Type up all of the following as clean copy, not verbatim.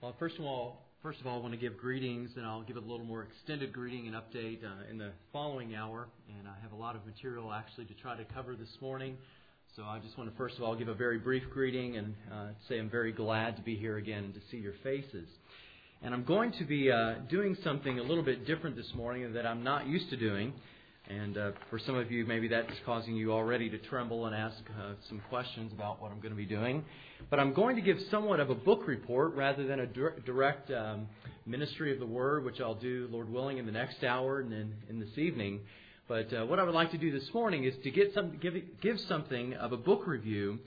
First of all, I want to give greetings, and I'll give a little more extended greeting and update in the following hour. And I have a lot of material actually to try to cover this morning. So I just want to first of all give a very brief greeting and say I'm very glad to be here again and to see your faces. And I'm going to be doing something a little bit different this morning that I'm not used to doing. And for some of you, maybe that's causing you already to tremble and ask some questions about what I'm going to be doing. But I'm going to give somewhat of a book report rather than a direct ministry of the Word, which I'll do, Lord willing, in the next hour and then in this evening. But what I would like to do this morning is to give something of a book review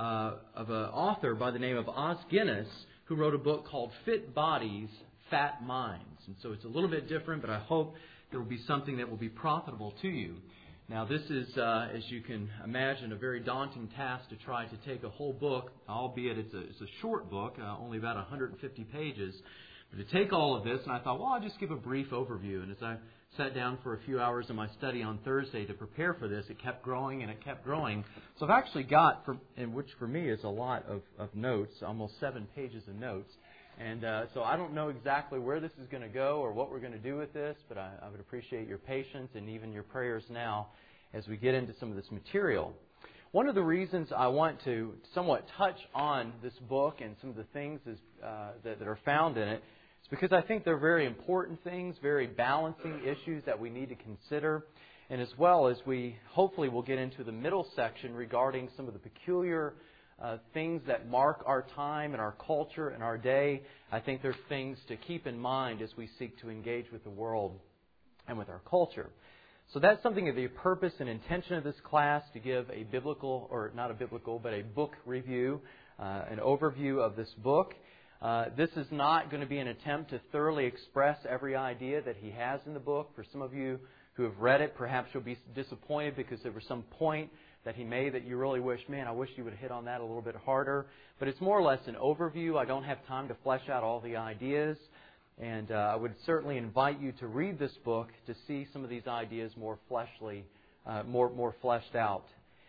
of an author by the name of Os Guinness, who wrote a book called Fit Bodies, Fat Minds. And so it's a little bit different, but I hope there will be something that will be profitable to you. Now, this is, as you can imagine, a very daunting task to try to take a whole book, albeit it's a short book, only about 150 pages. But to take all of this, and I thought, well, I'll just give a brief overview. And as I sat down for a few hours in my study on Thursday to prepare for this, it kept growing and it kept growing. So I've actually got, which for me is a lot of notes, almost 7 pages of notes. And so I don't know exactly where this is going to go or what we're going to do with this, but I would appreciate your patience and even your prayers now as we get into some of this material. One of the reasons I want to somewhat touch on this book and some of the things that are found in it is because I think they're very important things, very balancing issues that we need to consider, and as well as we hopefully will get into the middle section regarding some of the peculiar things that mark our time and our culture and our day. I think there's things to keep in mind as we seek to engage with the world and with our culture. So that's something of the purpose and intention of this class, to give a biblical, or not a biblical, but a book review, an overview of this book. This is not going to be an attempt to thoroughly express every idea that he has in the book. For some of you who have read it, perhaps you'll be disappointed because there was some point that he made that you really wish, man, I wish you would have hit on that a little bit harder. But it's more or less an overview. I don't have time to flesh out all the ideas. And I would certainly invite you to read this book to see some of these ideas more fleshly, more fleshed out.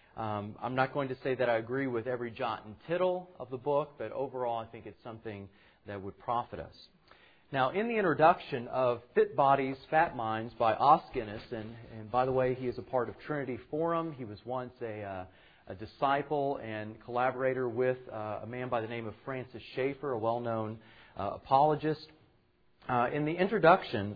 I'm not going to say that I agree with every jot and tittle of the book, but overall I think it's something that would profit us. Now, in the introduction of Fit Bodies, Fat Minds by Os Guinness, and by the way, he is a part of Trinity Forum. He was once a disciple and collaborator with a man by the name of Francis Schaeffer, a well-known apologist. In the introduction,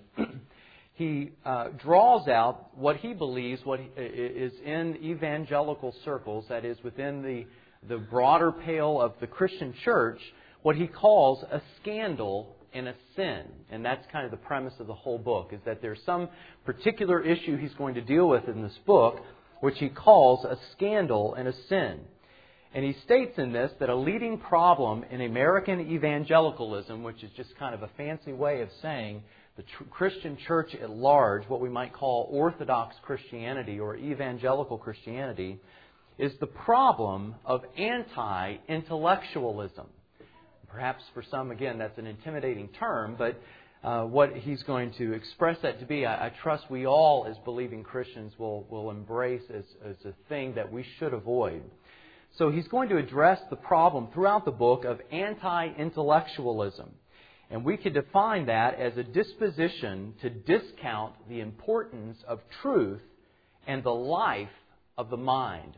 he draws out what he believes is in evangelical circles, that is, within the broader pale of the Christian church, what he calls a scandal and a sin. And that's kind of the premise of the whole book, is that there's some particular issue he's going to deal with in this book, which he calls a scandal and a sin. And he states in this that a leading problem in American evangelicalism, which is just kind of a fancy way of saying the Christian church at large, what we might call Orthodox Christianity or evangelical Christianity, is the problem of anti-intellectualism. Perhaps for some, again, that's an intimidating term, but what he's going to express that to be, I trust we all as believing Christians will embrace as a thing that we should avoid. So he's going to address the problem throughout the book of anti-intellectualism. And we could define that as a disposition to discount the importance of truth and the life of the mind.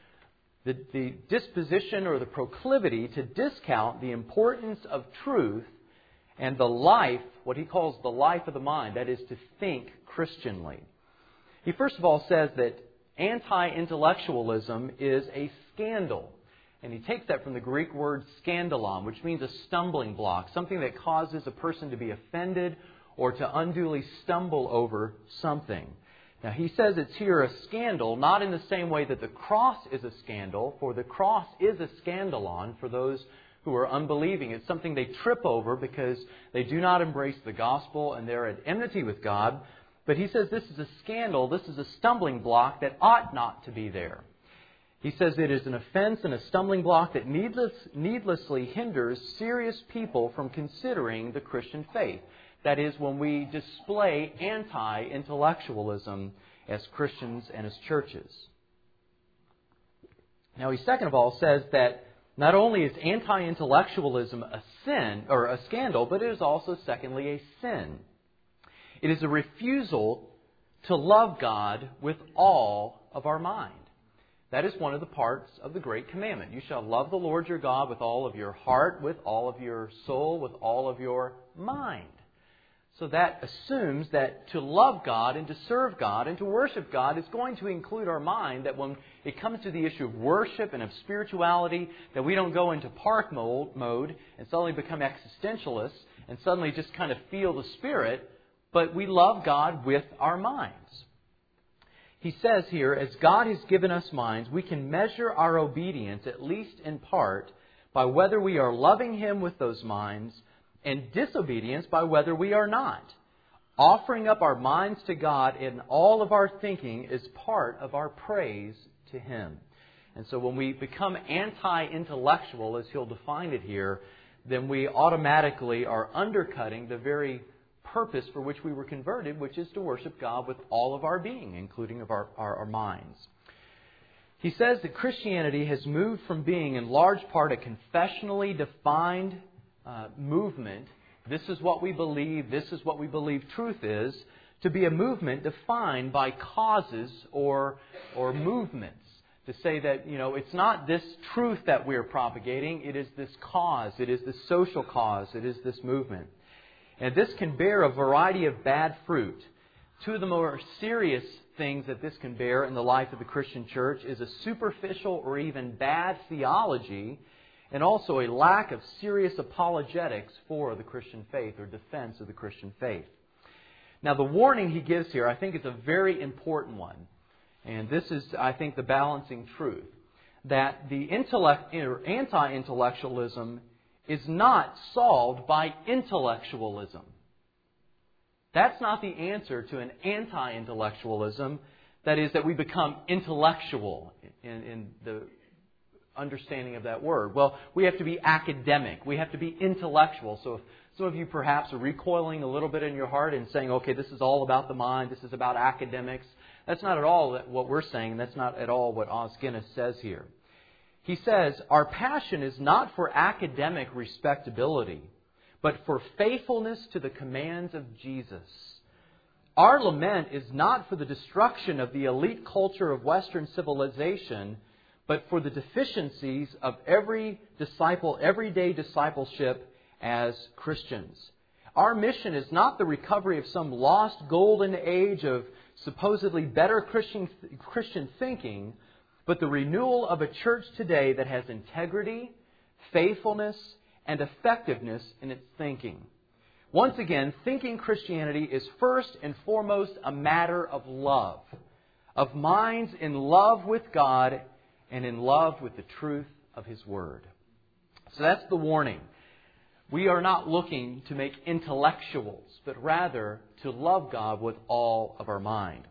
The disposition or the proclivity to discount the importance of truth and the life, what he calls the life of the mind, that is to think Christianly. He first of all says that anti-intellectualism is a scandal. And he takes that from the Greek word scandalon, which means a stumbling block, something that causes a person to be offended or to unduly stumble over something. Now, he says it's here a scandal, not in the same way that the cross is a scandal, for the cross is a scandalon for those who are unbelieving. It's something they trip over because they do not embrace the gospel and they're at enmity with God. But he says this is a scandal, this is a stumbling block that ought not to be there. He says it is an offense and a stumbling block that needlessly hinders serious people from considering the Christian faith. That is, when we display anti-intellectualism as Christians and as churches. Now, he second of all says that Not only is anti-intellectualism a sin or a scandal, but it is also, secondly, a sin. It is a refusal to love God with all of our mind. That is one of the parts of the Great Commandment. You shall love the Lord your God with all of your heart, with all of your soul, with all of your mind. So that assumes that to love God and to serve God and to worship God is going to include our mind, that when it comes to the issue of worship and of spirituality, that we don't go into park mode and suddenly become existentialists and suddenly just kind of feel the Spirit, but we love God with our minds. He says here, as God has given us minds, we can measure our obedience, at least in part, by whether we are loving Him with those minds, and disobedience by whether we are not. Offering up our minds to God in all of our thinking is part of our praise to Him. And so when we become anti-intellectual, as he'll define it here, then we automatically are undercutting the very purpose for which we were converted, which is to worship God with all of our being, including of our minds. He says that Christianity has moved from being in large part a confessionally defined movement, this is what we believe truth is, to be a movement defined by causes or movements. To say that, it's not this truth that we're propagating, it is this cause, it is this social cause, it is this movement. And this can bear a variety of bad fruit. Two of the more serious things that this can bear in the life of the Christian church is a superficial or even bad theology, and also a lack of serious apologetics for the Christian faith or defense of the Christian faith. Now, the warning he gives here, I think, is a very important one. And this is, I think, the balancing truth. That the anti-intellectualism is not solved by intellectualism. That's not the answer to an anti-intellectualism. That is, that we become intellectual in the understanding of that word. Well, we have to be academic. We have to be intellectual. So if some of you perhaps are recoiling a little bit in your heart and saying, okay, this is all about the mind, this is about academics, that's not at all what we're saying. That's not at all what Os Guinness says here. He says, our passion is not for academic respectability, but for faithfulness to the commands of Jesus. Our lament is not for the destruction of the elite culture of Western civilization, but for the deficiencies of everyday discipleship as Christians. Our mission is not the recovery of some lost golden age of supposedly better Christian thinking, but the renewal of a church today that has integrity, faithfulness, and effectiveness in its thinking. Once again, thinking Christianity is first and foremost a matter of love, of minds in love with God and in love with the truth of His Word. So that's the warning. We are not looking to make intellectuals, but rather to love God with all of our mind.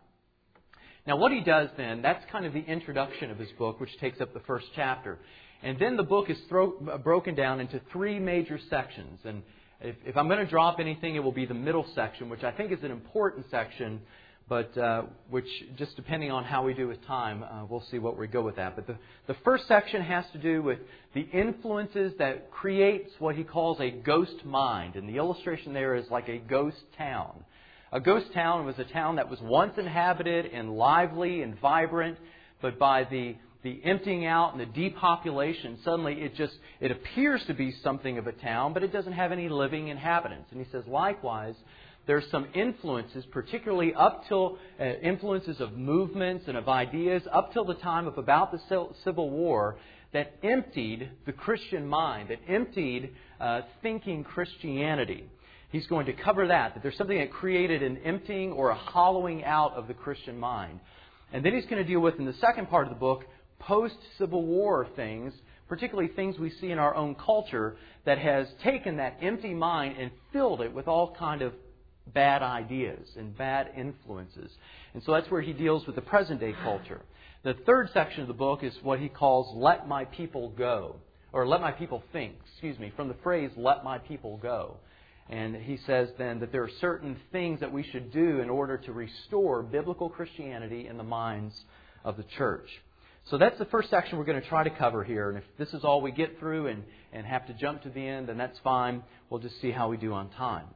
Now what he does then, that's kind of the introduction of his book, which takes up the first chapter. And then the book is broken down into three major sections. And if I'm going to drop anything, it will be the middle section, which I think is an important section, but which, just depending on how we do with time, we'll see what we go with that. But the first section has to do with the influences that creates what he calls a ghost mind. And the illustration there is like a ghost town. A ghost town was a town that was once inhabited and lively and vibrant, but by the emptying out and the depopulation, suddenly it appears to be something of a town, but it doesn't have any living inhabitants. And he says, likewise, there's some influences, particularly up till influences of movements and of ideas, up till the time of about the Civil War, that emptied the Christian mind, that emptied thinking Christianity. He's going to cover that there's something that created an emptying or a hollowing out of the Christian mind. And then he's going to deal with, in the second part of the book, post-Civil War things, particularly things we see in our own culture, that has taken that empty mind and filled it with all kind of bad ideas and bad influences. And so that's where he deals with the present-day culture. The third section of the book is what he calls "Let My People Go," or "Let My People Think," from the phrase "Let My People Go." And he says then that there are certain things that we should do in order to restore biblical Christianity in the minds of the church. So that's the first section we're going to try to cover here. And if this is all we get through and have to jump to the end, then that's fine. We'll just see how we do on time.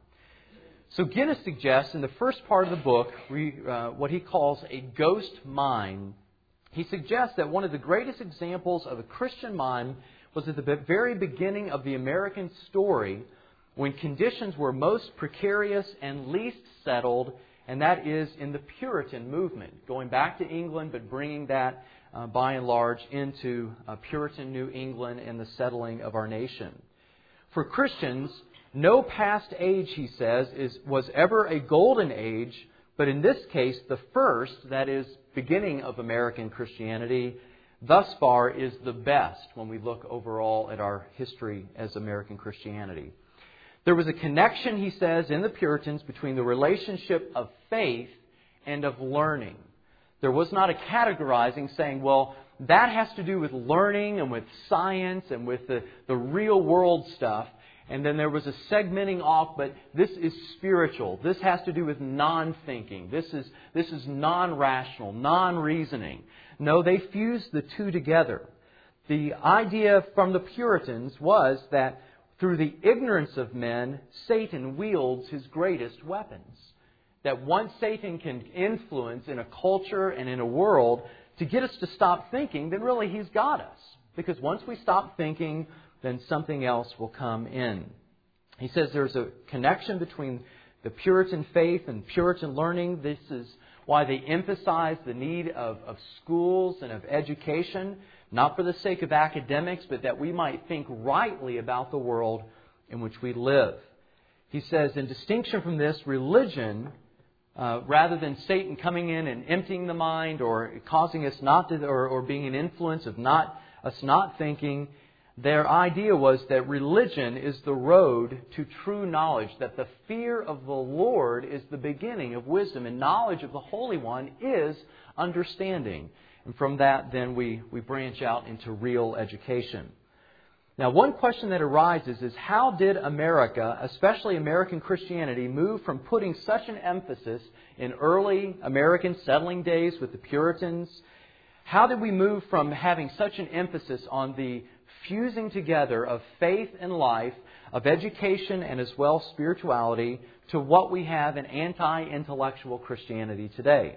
So Guinness suggests in the first part of the book what he calls a ghost mind. He suggests that one of the greatest examples of a Christian mind was at the very beginning of the American story, when conditions were most precarious and least settled, and that is in the Puritan movement, going back to England but bringing that by and large into Puritan New England and the settling of our nation. For Christians, no past age, he says, was ever a golden age, but in this case, the first, that is, beginning of American Christianity, thus far is the best when we look overall at our history as American Christianity. There was a connection, he says, in the Puritans between the relationship of faith and of learning. There was not a categorizing saying, well, that has to do with learning and with science and with the real world stuff. And then there was a segmenting off, but this is spiritual. This has to do with non-thinking. This is non-rational, non-reasoning. No, they fused the two together. The idea from the Puritans was that through the ignorance of men, Satan wields his greatest weapons. That once Satan can influence in a culture and in a world to get us to stop thinking, then really he's got us. Because once we stop thinking, then something else will come in. He says there's a connection between the Puritan faith and Puritan learning. This is why they emphasize the need of schools and of education, not for the sake of academics, but that we might think rightly about the world in which we live. He says, in distinction from this, religion, rather than Satan coming in and emptying the mind or causing us not to, or being an influence of us not thinking, their idea was that religion is the road to true knowledge, that the fear of the Lord is the beginning of wisdom, and knowledge of the Holy One is understanding. And from that, then, we branch out into real education. Now, one question that arises is, how did America, especially American Christianity, move from putting such an emphasis in early American settling days with the Puritans? How did we move from having such an emphasis on the fusing together of faith and life, of education and as well spirituality, to what we have in anti-intellectual Christianity today?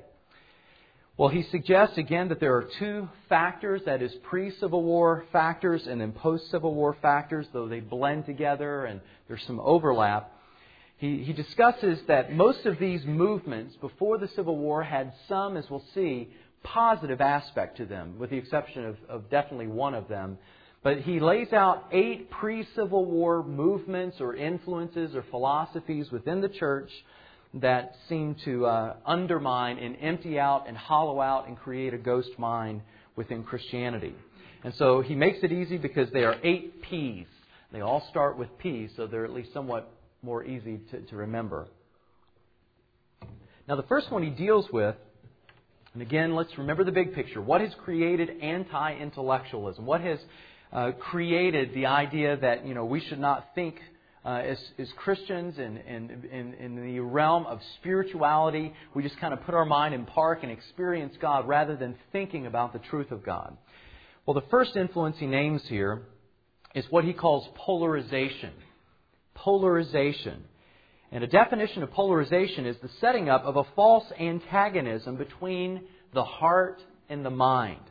Well, he suggests again that there are two factors, that is pre-Civil War factors and then post-Civil War factors, though they blend together and there's some overlap. He discusses that most of these movements before the Civil War had some, as we'll see, positive aspect to them, with the exception of definitely one of them. But he lays out 8 pre-Civil War movements or influences or philosophies within the church that seem to undermine and empty out and hollow out and create a ghost mind within Christianity. And so he makes it easy because they are 8 P's. They all start with P, so they're at least somewhat more easy to remember. Now the first one he deals with, and again, let's remember the big picture. What has created anti-intellectualism? What has created the idea that we should not think as Christians in the realm of spirituality? We just kind of put our mind in park and experience God rather than thinking about the truth of God. Well, the first influence he names here is what he calls polarization. Polarization. And a definition of polarization is the setting up of a false antagonism between the heart and the mind.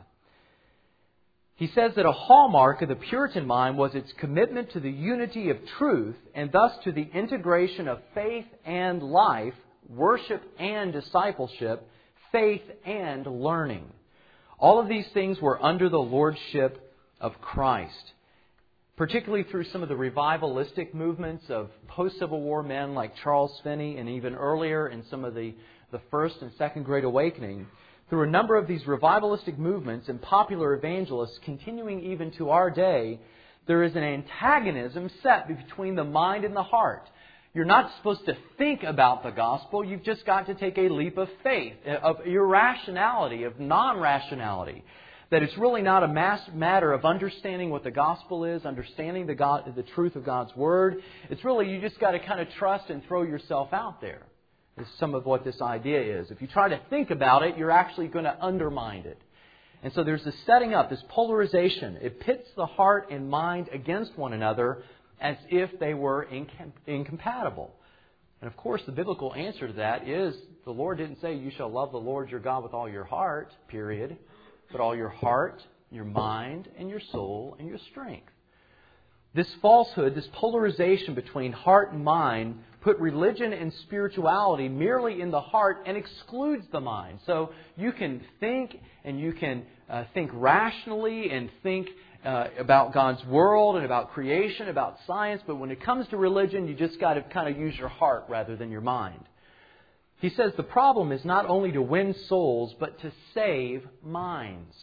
He says that a hallmark of the Puritan mind was its commitment to the unity of truth and thus to the integration of faith and life, worship and discipleship, faith and learning. All of these things were under the lordship of Christ. Particularly through some of the revivalistic movements of post-Civil War men like Charles Finney, and even earlier in some of the First and Second Great Awakening. Through a number of these revivalistic movements and popular evangelists continuing even to our day, there is an antagonism set between the mind and the heart. You're not supposed to think about the gospel. You've just got to take a leap of faith, of irrationality, of non-rationality. That it's really not a matter of understanding what the gospel is, understanding the truth of God's Word. It's really, you just got to kind of trust and throw yourself out there. Is some of what this idea is. If you try to think about it, you're actually going to undermine it. And so there's this setting up, this polarization. It pits the heart and mind against one another as if they were incompatible. And of course, the biblical answer to that is the Lord didn't say you shall love the Lord your God with all your heart, period, but all your heart, your mind, and your soul, and your strength. This falsehood, this polarization between heart and mind, put religion and spirituality merely in the heart and excludes the mind. So you can think, and you can think rationally and think about God's world and about creation, about science, but when it comes to religion, you just got to kind of use your heart rather than your mind. He says the problem is not only to win souls, but to save minds.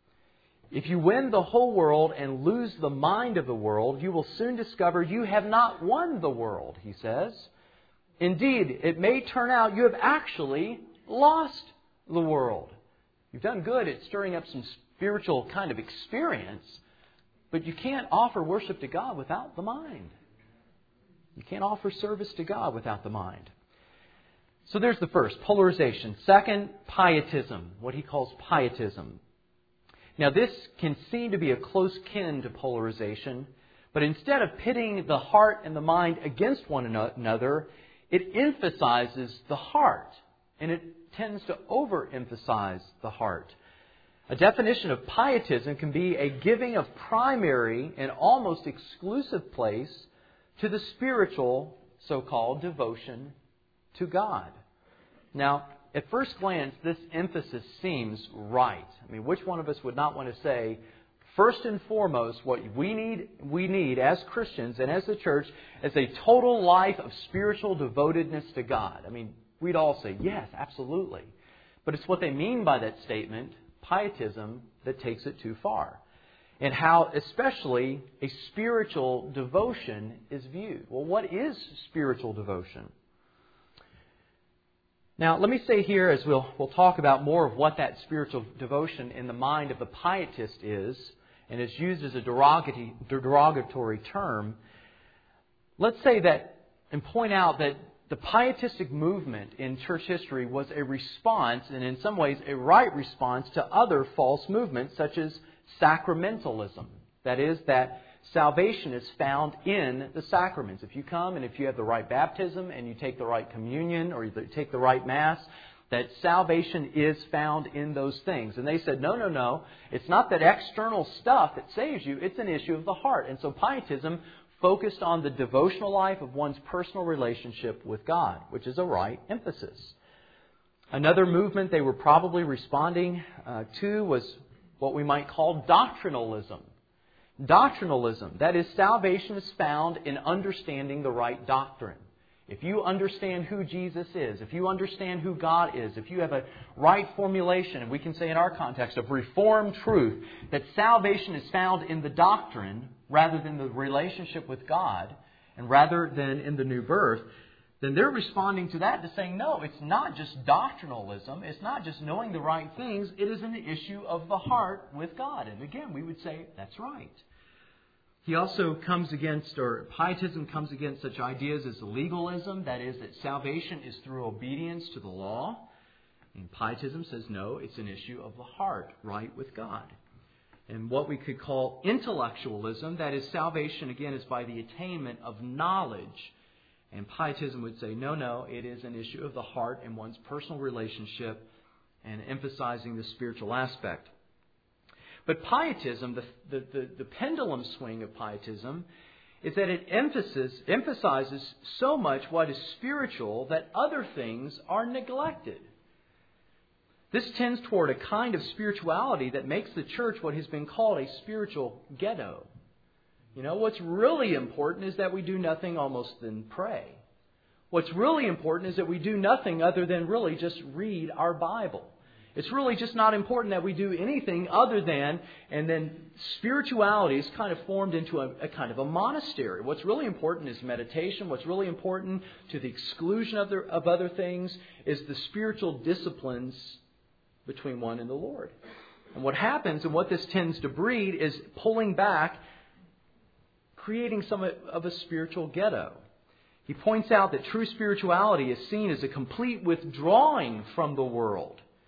If you win the whole world and lose the mind of the world, you will soon discover you have not won the world, he says. Indeed, it may turn out you have actually lost the world. You've done good at stirring up some spiritual kind of experience, but you can't offer worship to God without the mind. You can't offer service to God without the mind. So there's the first, polarization. Second, pietism, what he calls pietism. Now this can seem to be a close kin to polarization, but instead of pitting the heart and the mind against one another, it emphasizes the heart, and it tends to overemphasize the heart. A definition of pietism can be a giving of primary and almost exclusive place to the spiritual, so-called devotion to God. Now, at first glance, this emphasis seems right. I mean, which one of us would not want to say, first and foremost, what we need as Christians and as the church is a total life of spiritual devotedness to God. I mean, we'd all say, yes, absolutely. But it's what they mean by that statement, pietism, that takes it too far. And how especially a spiritual devotion is viewed. Well, what is spiritual devotion? Now, let me say here, as we'll talk about more of what that spiritual devotion in the mind of the pietist is, and is used as a derogatory term, let's say that, and point out that the pietistic movement in church history was a response, and in some ways a right response, to other false movements such as sacramentalism. That is, that salvation is found in the sacraments. If you come and if you have the right baptism and you take the right communion or you take the right Mass, that salvation is found in those things. And they said, no. It's not that external stuff that saves you. It's an issue of the heart. And so pietism focused on the devotional life of one's personal relationship with God, which is a right emphasis. Another movement they were probably responding to was what we might call doctrinalism. Doctrinalism, that is, salvation is found in understanding the right doctrine. If you understand who Jesus is, if you understand who God is, if you have a right formulation, and we can say in our context of Reformed truth, that salvation is found in the doctrine rather than the relationship with God, and rather than in the new birth, then they're responding to that to saying, no, it's not just doctrinalism, it's not just knowing the right things, it is an issue of the heart with God. And again, we would say, that's right. He also comes against, or pietism comes against such ideas as legalism, that is, that salvation is through obedience to the law. And pietism says, no, it's an issue of the heart, right with God. And what we could call intellectualism, that is, salvation, again, is by the attainment of knowledge. And pietism would say, no, it is an issue of the heart and one's personal relationship, and emphasizing the spiritual aspect. But pietism, the pendulum swing of pietism, is that it emphasizes so much what is spiritual that other things are neglected. This tends toward a kind of spirituality that makes the church what has been called a spiritual ghetto. You know, what's really important is that we do nothing almost than pray. What's really important is that we do nothing other than really just read our Bible. It's really just not important that we do anything other than, and then spirituality is kind of formed into a kind of a monastery. What's really important is meditation. What's really important, to the exclusion of other things, is the spiritual disciplines between one and the Lord. And what happens, and what this tends to breed, is pulling back, creating some of a spiritual ghetto. He points out that true spirituality is seen as a complete withdrawing from the world.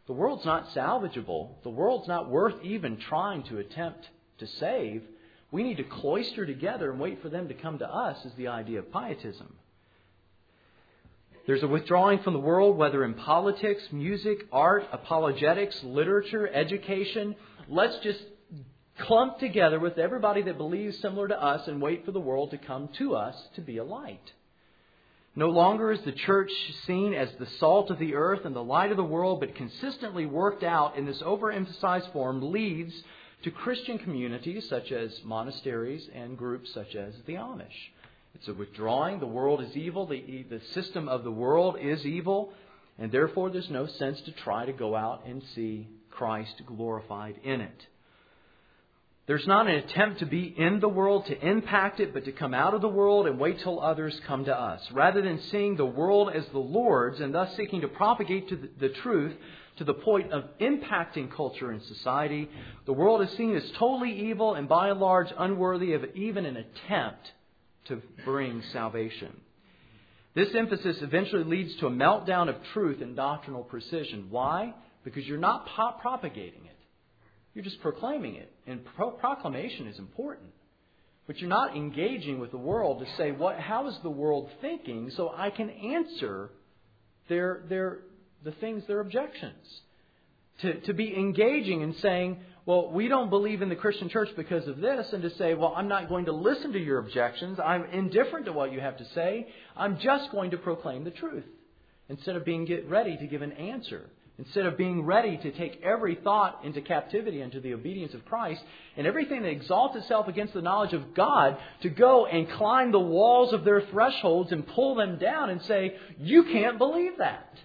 The world's not salvageable. The world's not worth even trying to attempt to save. We need to cloister together and wait for them to come to us, is the idea of pietism. There's a withdrawing from the world, whether in politics, music, art, apologetics, literature, education. Let's just clump together with everybody that believes similar to us and wait for the world to come to us to be a light. No longer is the church seen as the salt of the earth and the light of the world, but consistently worked out in this overemphasized form leads to Christian communities such as monasteries and groups such as the Amish. It's a withdrawing. The world is evil. The system of the world is evil. And therefore there's no sense to try to go out and see Christ glorified in it. There's not an attempt to be in the world, to impact it, but to come out of the world and wait till others come to us. Rather than seeing the world as the Lord's and thus seeking to propagate the truth to the point of impacting culture and society, the world is seen as totally evil and by and large unworthy of even an attempt to bring salvation. This emphasis eventually leads to a meltdown of truth and doctrinal precision. Why? Because you're not propagating it. You're just proclaiming it. And proclamation is important. But you're not engaging with the world to say, how is the world thinking, so I can answer their objections. To be engaging and saying, well, we don't believe in the Christian church because of this, and to say, well, I'm not going to listen to your objections. I'm indifferent to what you have to say. I'm just going to proclaim the truth. Instead of being ready to give an answer. Instead of being ready to take every thought into captivity into the obedience of Christ, and everything that exalts itself against the knowledge of God, to go and climb the walls of their thresholds and pull them down and say, you can't believe that.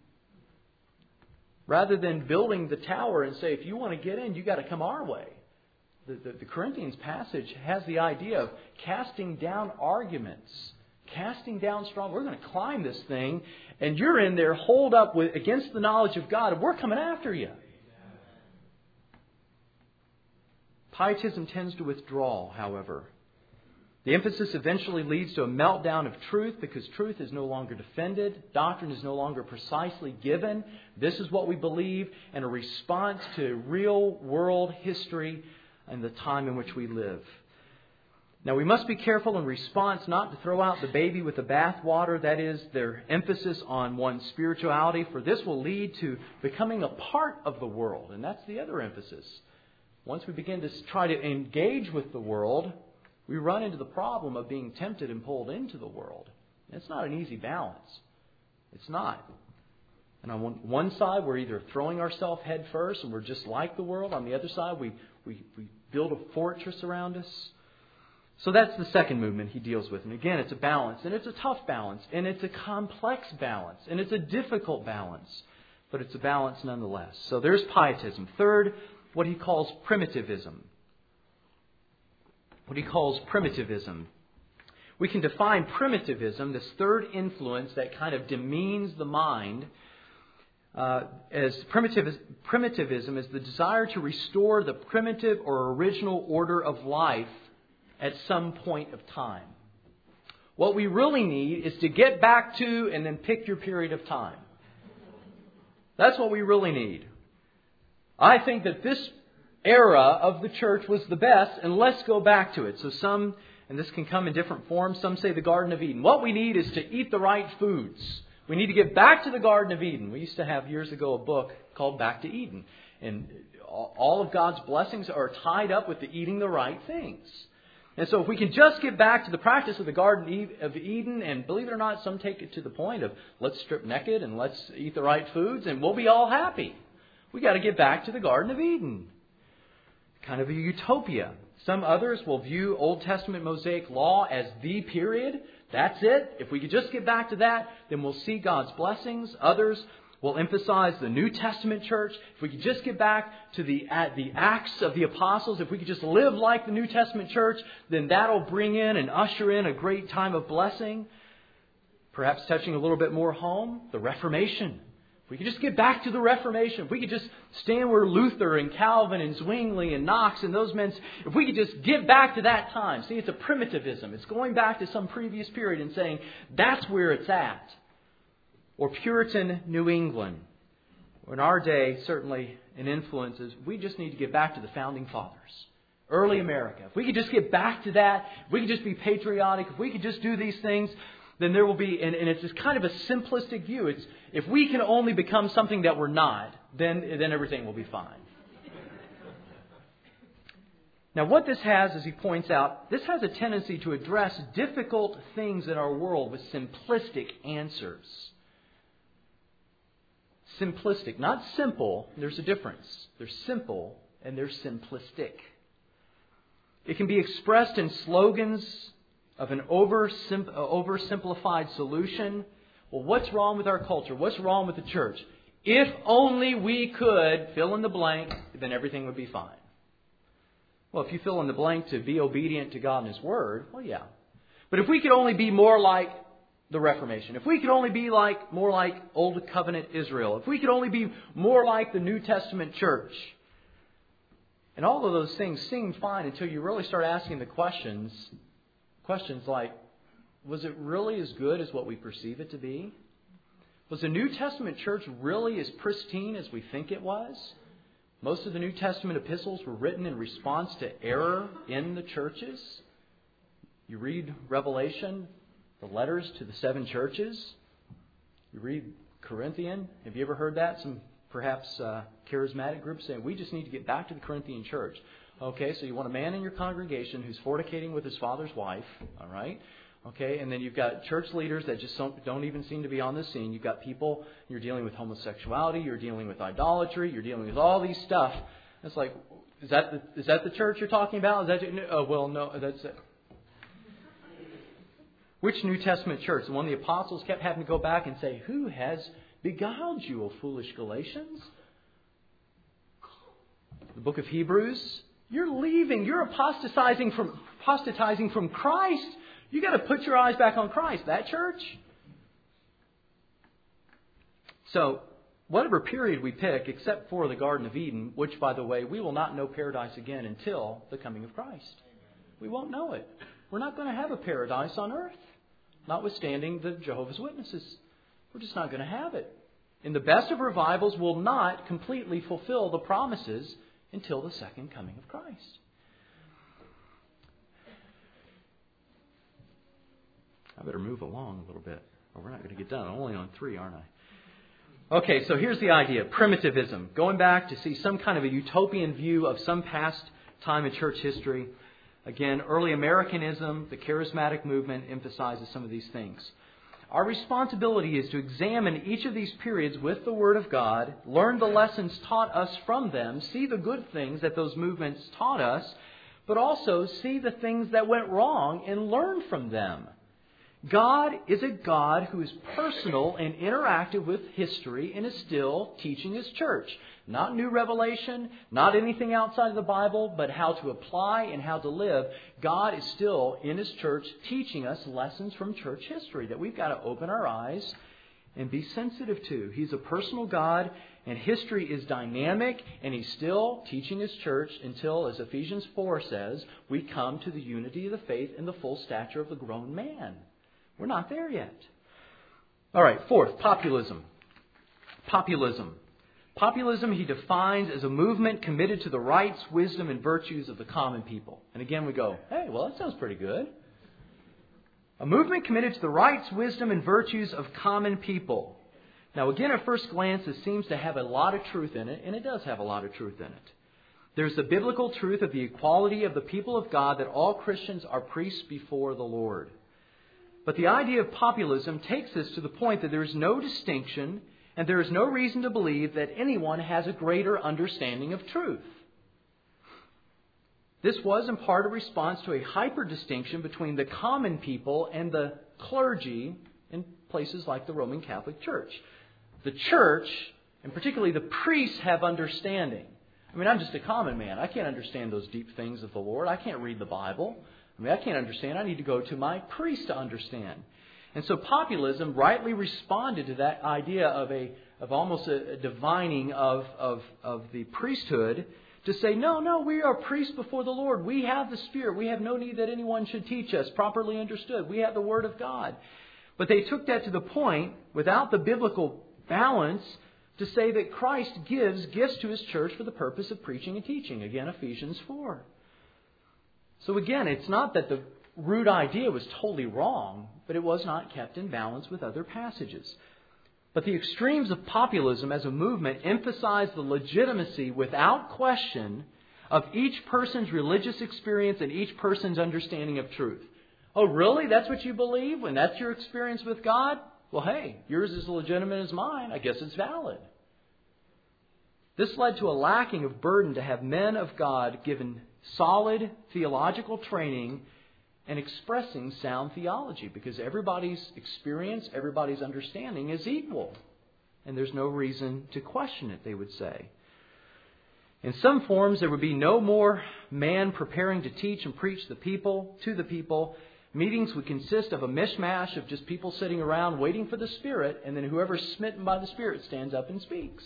Rather than building the tower and say, if you want to get in, you got to come our way. The Corinthians passage has the idea of casting down arguments, casting down strong. We're going to climb this thing, and you're in there holed up against the knowledge of God, and we're coming after you. Pietism tends to withdraw, however. The emphasis eventually leads to a meltdown of truth because truth is no longer defended. Doctrine is no longer precisely given. This is what we believe, and a response to real world history and the time in which we live. Now, we must be careful in response not to throw out the baby with the bathwater, that is, their emphasis on one's spirituality, for this will lead to becoming a part of the world, and that's the other emphasis. Once we begin to try to engage with the world, we run into the problem of being tempted and pulled into the world. It's not an easy balance. It's not. And on one side, we're either throwing ourselves head first and we're just like the world. On the other side, we build a fortress around us. So that's the second movement he deals with. And again, it's a balance. And it's a tough balance. And it's a complex balance. And it's a difficult balance. But it's a balance nonetheless. So there's pietism. Third, what he calls primitivism. What he calls primitivism. We can define primitivism, this third influence that kind of demeans the mind, as primitivism is the desire to restore the primitive or original order of life at some point of time. What we really need is to get back to and then pick your period of time. That's what we really need. I think that this era of the church was the best, and let's go back to it. So some, and this can come in different forms, some say the Garden of Eden. What we need is to eat the right foods. We need to get back to the Garden of Eden. We used to have years ago a book called Back to Eden. And all of God's blessings are tied up with the eating the right things. And so if we can just get back to the practice of the Garden of Eden, and believe it or not, some take it to the point of let's strip naked and let's eat the right foods and we'll be all happy. We got to get back to the Garden of Eden. Kind of a utopia. Some others will view Old Testament Mosaic law as the period. That's it. If we could just get back to that, then we'll see God's blessings. Others will emphasize the New Testament church. If we could just get back to the Acts of the Apostles, if we could just live like the New Testament church, then that'll bring in and usher in a great time of blessing. Perhaps touching a little bit more home, the Reformation. If we could just get back to the Reformation, if we could just stand where Luther and Calvin and Zwingli and Knox and those men, if we could just get back to that time. See, it's a primitivism. It's going back to some previous period and saying that's where it's at. Or Puritan New England. in our day, certainly an influence is we just need to get back to the Founding Fathers. Early America. If we could just get back to that, if we could just be patriotic, if we could just do these things, then there will be, and it's just kind of a simplistic view. It's if we can only become something that we're not, then everything will be fine. Now what this has, as he points out, this has a tendency to address difficult things in our world with simplistic answers. Simplistic, not simple. There's a difference. There's simple and there's simplistic. It can be expressed in slogans of an oversimplified solution. Well, what's wrong with our culture? What's wrong with the church? If only we could fill in the blank, then everything would be fine. Well, if you fill in the blank to be obedient to God and His Word, well, yeah. But if we could only be more like the Reformation, if we could only be more like Old Covenant Israel, if we could only be more like the New Testament church, and all of those things seem fine until you really start asking the questions like, was it really as good as what we perceive it to be? Was the New Testament church really as pristine as we think it was? Most of the New Testament epistles were written in response to error in the churches. You read Revelation, the letters to the 7 churches. You read Corinthian. Have you ever heard that? Some perhaps charismatic groups saying, we just need to get back to the Corinthian church. Okay, so you want a man in your congregation who's fornicating with his father's wife, all right? Okay, and then you've got church leaders that just don't even seem to be on the scene. You've got people, you're dealing with homosexuality, you're dealing with idolatry, you're dealing with all these stuff. It's like, is that the church you're talking about? Is that no, that's it. Which New Testament church? The one the apostles kept having to go back and say, who has beguiled you, O foolish Galatians? The book of Hebrews. You're leaving. You're apostatizing from Christ. You got to put your eyes back on Christ. That church. So, whatever period we pick, except for the Garden of Eden, which, by the way, we will not know paradise again until the coming of Christ. We won't know it. We're not going to have a paradise on earth, notwithstanding the Jehovah's Witnesses. We're just not going to have it. And the best of revivals will not completely fulfill the promises until the second coming of Christ. I better move along a little bit, or we're not going to get done. I'm only on 3, aren't I? Okay, so here's the idea. Primitivism. Going back to see some kind of a utopian view of some past time in church history. Again, early Americanism, the charismatic movement emphasizes some of these things. Our responsibility is to examine each of these periods with the Word of God, learn the lessons taught us from them, see the good things that those movements taught us, but also see the things that went wrong and learn from them. God is a God who is personal and interactive with history and is still teaching His church. Not new revelation, not anything outside of the Bible, but how to apply and how to live. God is still in His church teaching us lessons from church history that we've got to open our eyes and be sensitive to. He's a personal God, and history is dynamic, and He's still teaching His church until, as Ephesians 4 says, we come to the unity of the faith and the full stature of the grown man. We're not there yet. All right, 4th, populism. Populism he defines as a movement committed to the rights, wisdom, and virtues of the common people. And again we go, hey, well, that sounds pretty good. A movement committed to the rights, wisdom, and virtues of common people. Now again, at first glance, this seems to have a lot of truth in it, and it does have a lot of truth in it. There's the biblical truth of the equality of the people of God, that all Christians are priests before the Lord. But the idea of populism takes us to the point that there is no distinction and there is no reason to believe that anyone has a greater understanding of truth. This was in part a response to a hyper-distinction between the common people and the clergy in places like the Roman Catholic Church. The church, and particularly the priests, have understanding. I mean, I'm just a common man. I can't understand those deep things of the Lord. I can't read the Bible. I mean, I can't understand. I need to go to my priest to understand. And so populism rightly responded to that idea of almost a divining of the priesthood to say, no, we are priests before the Lord. We have the Spirit. We have no need that anyone should teach us, properly understood. We have the Word of God. But they took that to the point, without the biblical balance, to say that Christ gives gifts to His church for the purpose of preaching and teaching. Again, Ephesians 4. So again, it's not that the root idea was totally wrong, but it was not kept in balance with other passages. But the extremes of populism as a movement emphasize the legitimacy, without question, of each person's religious experience and each person's understanding of truth. Oh, really? That's what you believe? When that's your experience with God? Well, hey, yours is legitimate as mine. I guess it's valid. This led to a lacking of burden to have men of God given solid theological training and expressing sound theology, because everybody's experience, everybody's understanding is equal. And there's no reason to question it, they would say. In some forms, there would be no more man preparing to teach and preach to the people. Meetings would consist of a mishmash of just people sitting around waiting for the Spirit, and then whoever's smitten by the Spirit stands up and speaks.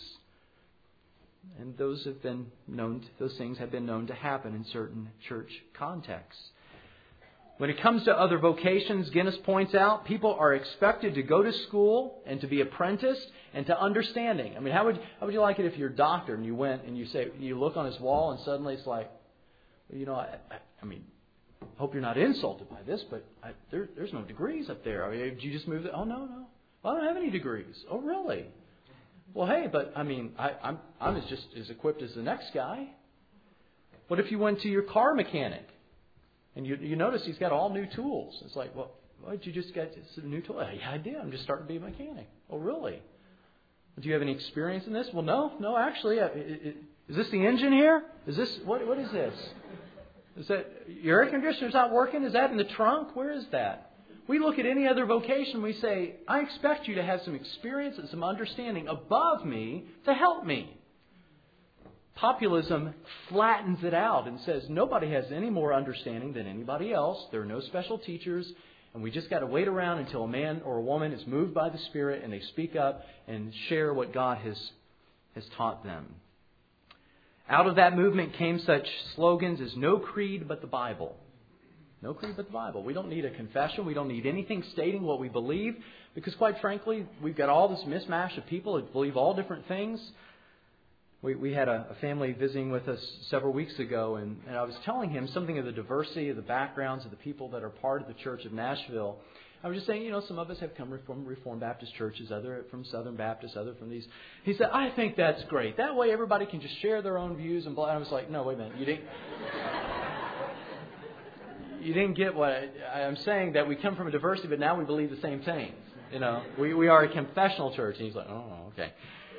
And those things have been known to happen in certain church contexts. When it comes to other vocations, Guinness points out, people are expected to go to school and to be apprenticed and to understanding. I mean, how would you like it if you're a doctor and you went and you look on his wall and suddenly it's like, I mean, hope you're not insulted by this, but there's no degrees up there. I mean, did you just move it? Oh, no. Well, I don't have any degrees. Oh, really? Well, hey, but I mean, I'm just as equipped as the next guy. What if you went to your car mechanic and you notice he's got all new tools? It's like, well, did you just get some new tools? Yeah, I did. I'm just starting to be a mechanic. Oh, really? Do you have any experience in this? Well, no, actually. Is this the engine here? Is this, what is this? Is that your air conditioner's not working? Is that in the trunk? Where is that? We look at any other vocation, we say, I expect you to have some experience and some understanding above me to help me. Populism flattens it out and says nobody has any more understanding than anybody else. There are no special teachers, and we just got to wait around until a man or a woman is moved by the Spirit and they speak up and share what God has taught them. Out of that movement came such slogans as no creed but the Bible. No creed but the Bible. We don't need a confession. We don't need anything stating what we believe, because quite frankly, we've got all this mishmash of people that believe all different things. We had a family visiting with us several weeks ago, and I was telling him something of the diversity of the backgrounds of the people that are part of the Church of Nashville. I was just saying, some of us have come from Reformed Baptist churches, other from Southern Baptist, other from these. He said, I think that's great. That way everybody can just share their own views. And I was like, no, wait a minute. You didn't get what I'm saying, that we come from a diversity, but now we believe the same things. We are a confessional church. And he's like, oh, okay.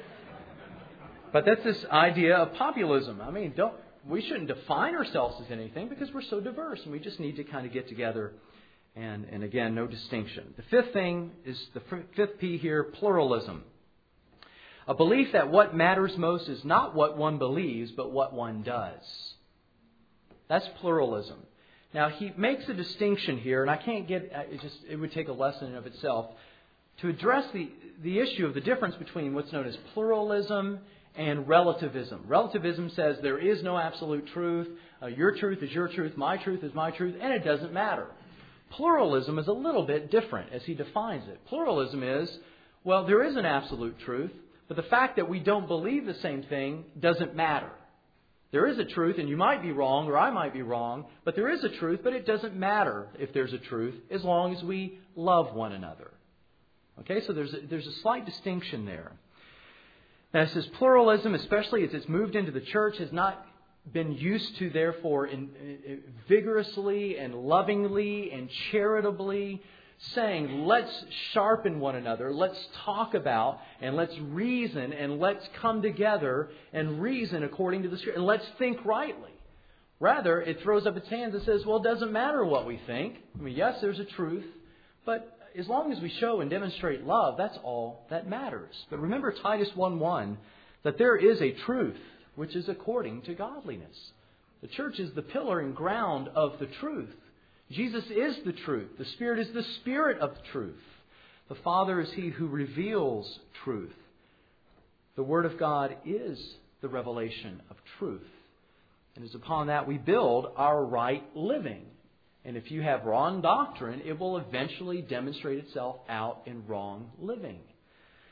But that's this idea of populism. I mean, we shouldn't define ourselves as anything because we're so diverse, and we just need to kind of get together. And again, no distinction. The fifth thing is the fifth P here, pluralism. A belief that what matters most is not what one believes, but what one does. That's pluralism. Now, he makes a distinction here, and I can't it would take a lesson in of itself to address the issue of the difference between what's known as pluralism and relativism. Relativism says there is no absolute truth. Your truth is your truth. My truth is my truth. And it doesn't matter. Pluralism is a little bit different as he defines it. Pluralism is, well, there is an absolute truth, but the fact that we don't believe the same thing doesn't matter. There is a truth, and you might be wrong, or I might be wrong, but there is a truth, but it doesn't matter if there's a truth as long as we love one another. Okay, so there's a slight distinction there. Now, it says pluralism, especially as it's moved into the church, has not been used to, therefore, vigorously and lovingly and charitably saying, let's sharpen one another, let's talk about, and let's reason, and let's come together and reason according to the Scripture, and let's think rightly. Rather, it throws up its hands and says, well, it doesn't matter what we think. I mean, yes, there's a truth, but as long as we show and demonstrate love, that's all that matters. But remember Titus 1:1, that there is a truth which is according to godliness. The church is the pillar and ground of the truth. Jesus is the truth. The Spirit is the Spirit of truth. The Father is He who reveals truth. The Word of God is the revelation of truth. And it's upon that we build our right living. And if you have wrong doctrine, it will eventually demonstrate itself out in wrong living.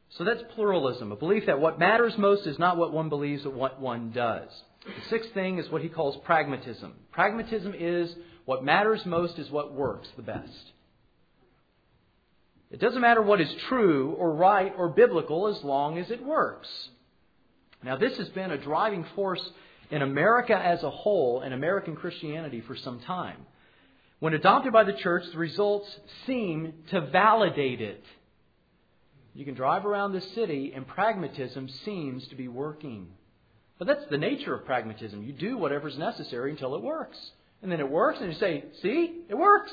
So that's pluralism, a belief that what matters most is not what one believes, but what one does. The sixth thing is what he calls pragmatism. Pragmatism is what matters most is what works the best. It doesn't matter what is true or right or biblical as long as it works. Now, this has been a driving force in America as a whole and American Christianity for some time. When adopted by the church, the results seem to validate it. You can drive around the city and pragmatism seems to be working. But that's the nature of pragmatism. You do whatever's necessary until it works. And then it works and you say, see, it works.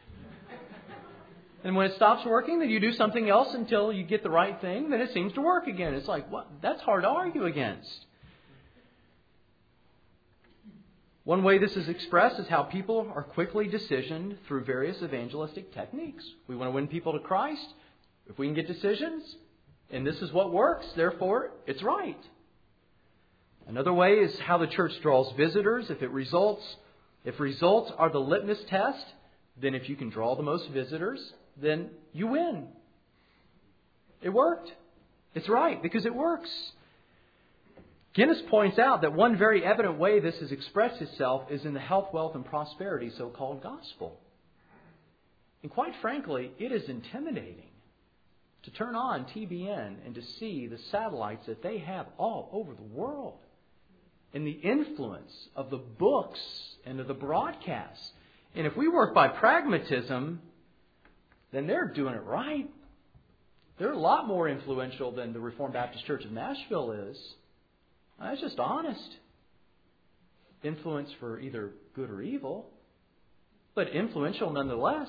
And when it stops working, then you do something else until you get the right thing, then it seems to work again. It's like, what? That's hard to argue against. One way this is expressed is how people are quickly decisioned through various evangelistic techniques. We want to win people to Christ. If we can get decisions, and this is what works, therefore it's right. Another way is how the church draws visitors. If results are the litmus test, then if you can draw the most visitors, then you win. It worked. It's right because it works. Guinness points out that one very evident way this has expressed itself is in the health, wealth, and prosperity so-called gospel. And quite frankly, it is intimidating to turn on TBN and to see the satellites that they have all over the world and the influence of the books and of the broadcasts. And if we work by pragmatism, then they're doing it right. They're a lot more influential than the Reformed Baptist Church of Nashville is. That's just honest. Influence for either good or evil, but influential nonetheless.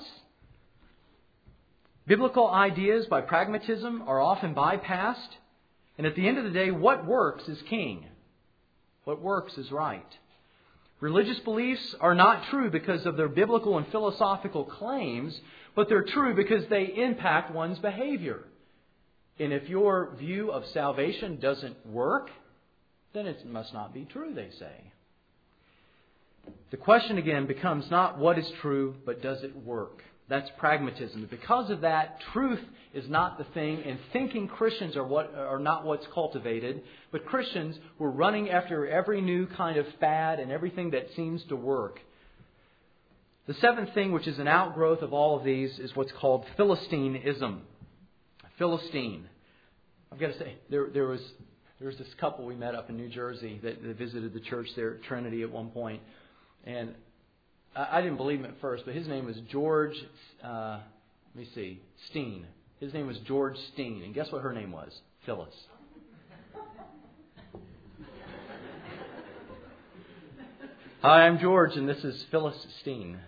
Biblical ideas by pragmatism are often bypassed. And at the end of the day, what works is king. What works is right. Religious beliefs are not true because of their biblical and philosophical claims, but they're true because they impact one's behavior. And if your view of salvation doesn't work, then it must not be true, they say. The question again becomes not what is true, but does it work? That's pragmatism. Because of that, truth is not the thing, and thinking Christians are not what's cultivated, but Christians who are running after every new kind of fad and everything that seems to work. The seventh thing, which is an outgrowth of all of these, is what's called Philistineism. Philistine. I've got to say, there was this couple we met up in New Jersey that visited the church there at Trinity at one point. And I didn't believe him at first, but his name was George, Steen. His name was George Steen. And guess what her name was? Phyllis. Hi, I'm George, and this is Phyllis Steen.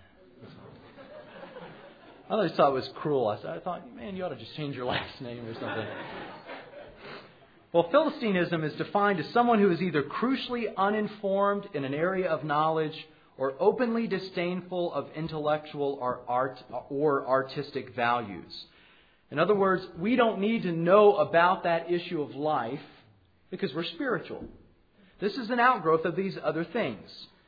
I always thought it was cruel. I thought, man, you ought to just change your last name or something. Well, Philistinism is defined as someone who is either crucially uninformed in an area of knowledge or openly disdainful of intellectual or artistic values. In other words, we don't need to know about that issue of life because we're spiritual. This is an outgrowth of these other things.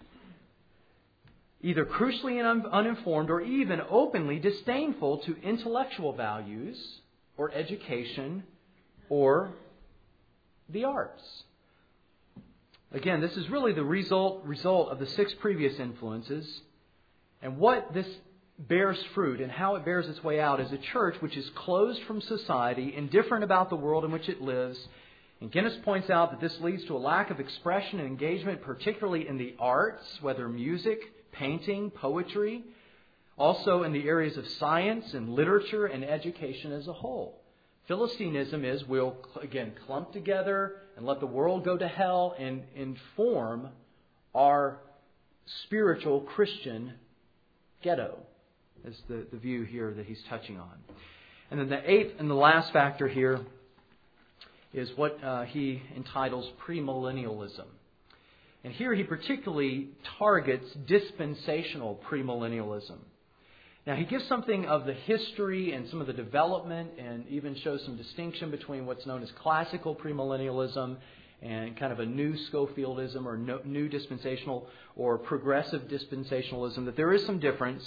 Either crucially uninformed or even openly disdainful to intellectual values or education or the arts. Again, this is really the result of the six previous influences. And what this bears fruit and how it bears its way out is a church which is closed from society, indifferent about the world in which it lives. And Guinness points out that this leads to a lack of expression and engagement, particularly in the arts, whether music, painting, poetry, also in the areas of science and literature and education as a whole. Philistinism is we'll, again, clump together and let the world go to hell and inform our spiritual Christian ghetto, is the view here that he's touching on. And then the eighth and the last factor here is what he entitles premillennialism. And here he particularly targets dispensational premillennialism. Now, he gives something of the history and some of the development and even shows some distinction between what's known as classical premillennialism and kind of a new Schofieldism or new dispensational or progressive dispensationalism, that there is some difference.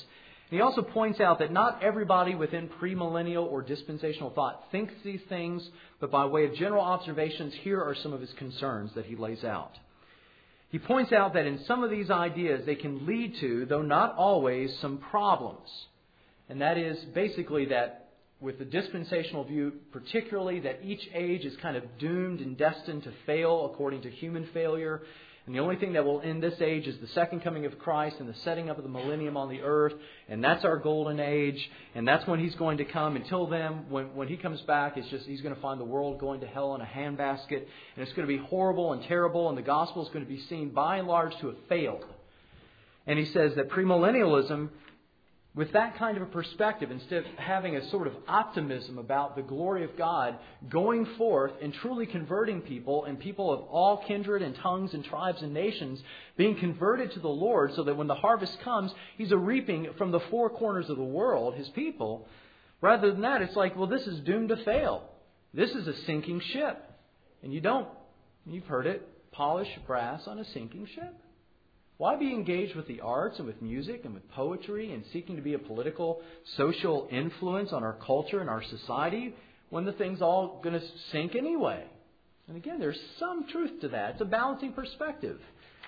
He also points out that not everybody within premillennial or dispensational thought thinks these things, but by way of general observations, here are some of his concerns that he lays out. He points out that in some of these ideas, they can lead to, though not always, some problems. And that is basically that with the dispensational view, particularly that each age is kind of doomed and destined to fail according to human failure. And the only thing that will end this age is the second coming of Christ and the setting up of the millennium on the earth. And that's our golden age. And that's when He's going to come. Until then, when He comes back, He's going to find the world going to hell in a handbasket. And it's going to be horrible and terrible. And the gospel is going to be seen by and large to have failed. And he says that premillennialism, with that kind of a perspective, instead of having a sort of optimism about the glory of God going forth and truly converting people, and people of all kindred and tongues and tribes and nations being converted to the Lord, so that when the harvest comes, He's reaping from the four corners of the world His people. Rather than that, it's like, well, this is doomed to fail. This is a sinking ship. And you've heard it, polish brass on a sinking ship. Why be engaged with the arts and with music and with poetry and seeking to be a political, social influence on our culture and our society when the thing's all going to sink anyway? And again, there's some truth to that. It's a balancing perspective.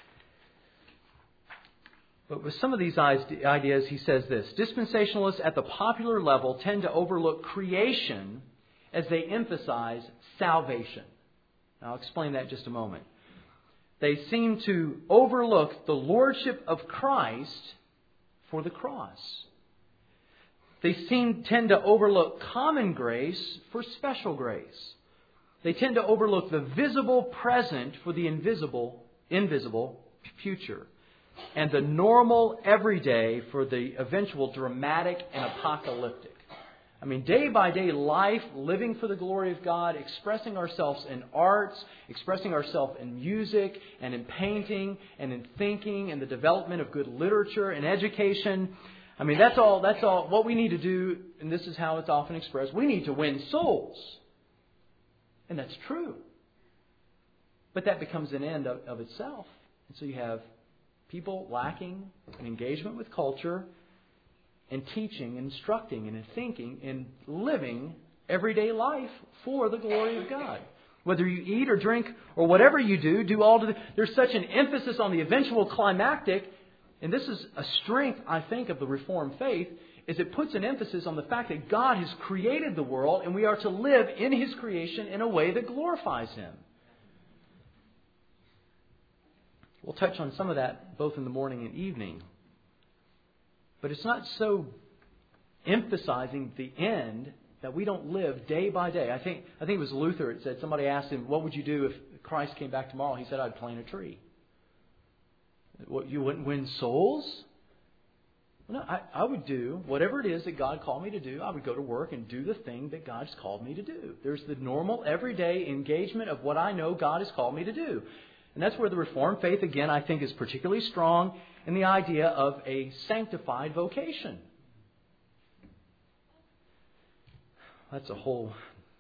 But with some of these ideas, he says this: dispensationalists at the popular level tend to overlook creation as they emphasize salvation. Now, I'll explain that in just a moment. They seem to overlook the lordship of Christ for the cross. They tend to overlook common grace for special grace. They tend to overlook the visible present for the invisible future. And the normal everyday for the eventual dramatic and apocalyptic. I mean, day by day life, living for the glory of God, expressing ourselves in arts, expressing ourselves in music and in painting and in thinking and the development of good literature and education. I mean, that's all what we need to do, and this is how it's often expressed. We need to win souls. And that's true. But that becomes an end of itself. And so you have people lacking an engagement with culture, and teaching, and instructing, and in thinking, and living everyday life for the glory of God. Whether you eat or drink or whatever you do all to there's such an emphasis on the eventual climactic, and this is a strength, I think, of the Reformed faith, is it puts an emphasis on the fact that God has created the world, and we are to live in His creation in a way that glorifies Him. We'll touch on some of that both in the morning and evening. But it's not so emphasizing the end that we don't live day by day. I think it was Luther. It said, somebody asked him, what would you do if Christ came back tomorrow? He said, I'd plant a tree. What, you wouldn't win souls? No, I would do whatever it is that God called me to do. I would go to work and do the thing that God's called me to do. There's the normal, everyday engagement of what I know God has called me to do. And that's where the Reformed faith, again, I think is particularly strong in the idea of a sanctified vocation. That's a whole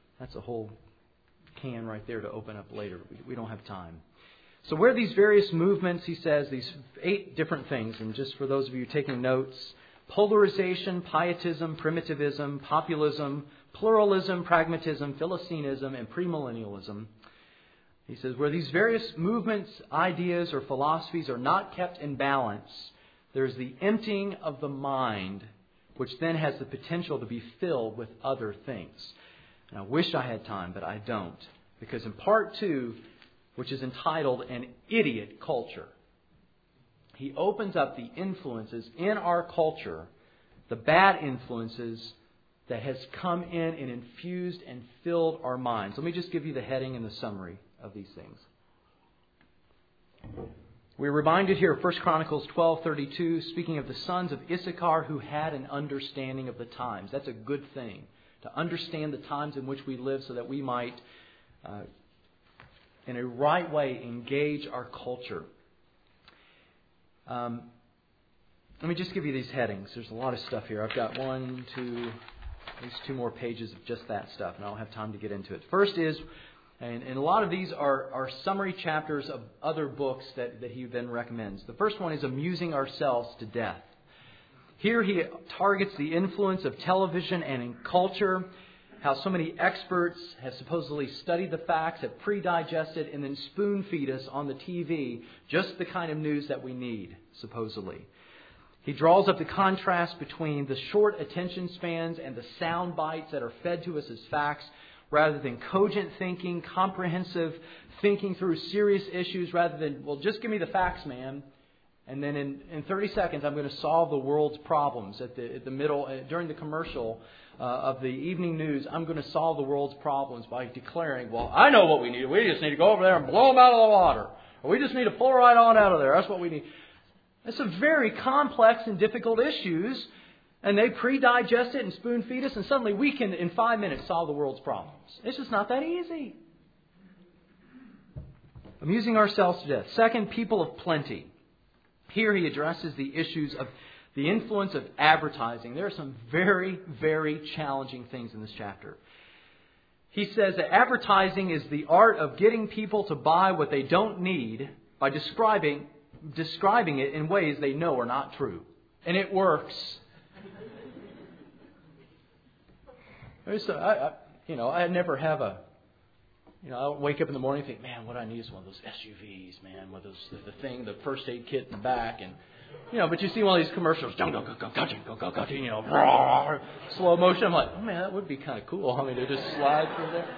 can right there to open up later. We don't have time. So where these various movements, he says, these 8 different things, and just for those of you taking notes, polarization, pietism, primitivism, populism, pluralism, pragmatism, Philisteinism, and premillennialism. He says, where these various movements, ideas, or philosophies are not kept in balance, there's the emptying of the mind, which then has the potential to be filled with other things. And I wish I had time, but I don't. Because in part 2, which is entitled An Idiot Culture, he opens up the influences in our culture, the bad influences that has come in and infused and filled our minds. Let me just give you the heading and the summary of these things. We're reminded here of 1 Chronicles 12:32, speaking of the sons of Issachar who had an understanding of the times. That's a good thing, to understand the times in which we live so that we might, in a right way, engage our culture. Let me just give you these headings. There's a lot of stuff here. I've got at least 2 more pages of just that stuff, and I don't have time to get into it. First is, and a lot of these are summary chapters of other books that he then recommends. The first one is Amusing Ourselves to Death. Here he targets the influence of television and in culture, how so many experts have supposedly studied the facts, have pre-digested, and then spoon-feed us on the TV just the kind of news that we need, supposedly. He draws up the contrast between the short attention spans and the sound bites that are fed to us as facts, rather than cogent thinking, comprehensive thinking through serious issues, rather than, well, just give me the facts, man. And then in 30 seconds, I'm going to solve the world's problems. At the middle, during the commercial of the evening news, I'm going to solve the world's problems by declaring, well, I know what we need. We just need to go over there and blow them out of the water. Or we just need to pull right on out of there. That's what we need. It's some very complex and difficult issues. And they pre-digest it and spoon-feed us. And suddenly we can, in 5 minutes, solve the world's problems. It's just not that easy. Amusing ourselves to death. Second, people of plenty. Here he addresses the issues of the influence of advertising. There are some very, very challenging things in this chapter. He says that advertising is the art of getting people to buy what they don't need by describing it in ways they know are not true. And it works. I never have I don't wake up in the morning and think, man, what I need is one of those SUVs, man, with the first aid kit in the back, and but you see one of these commercials, go, slow motion. I'm like, oh man, that would be kind of cool. I mean, to just slide through there.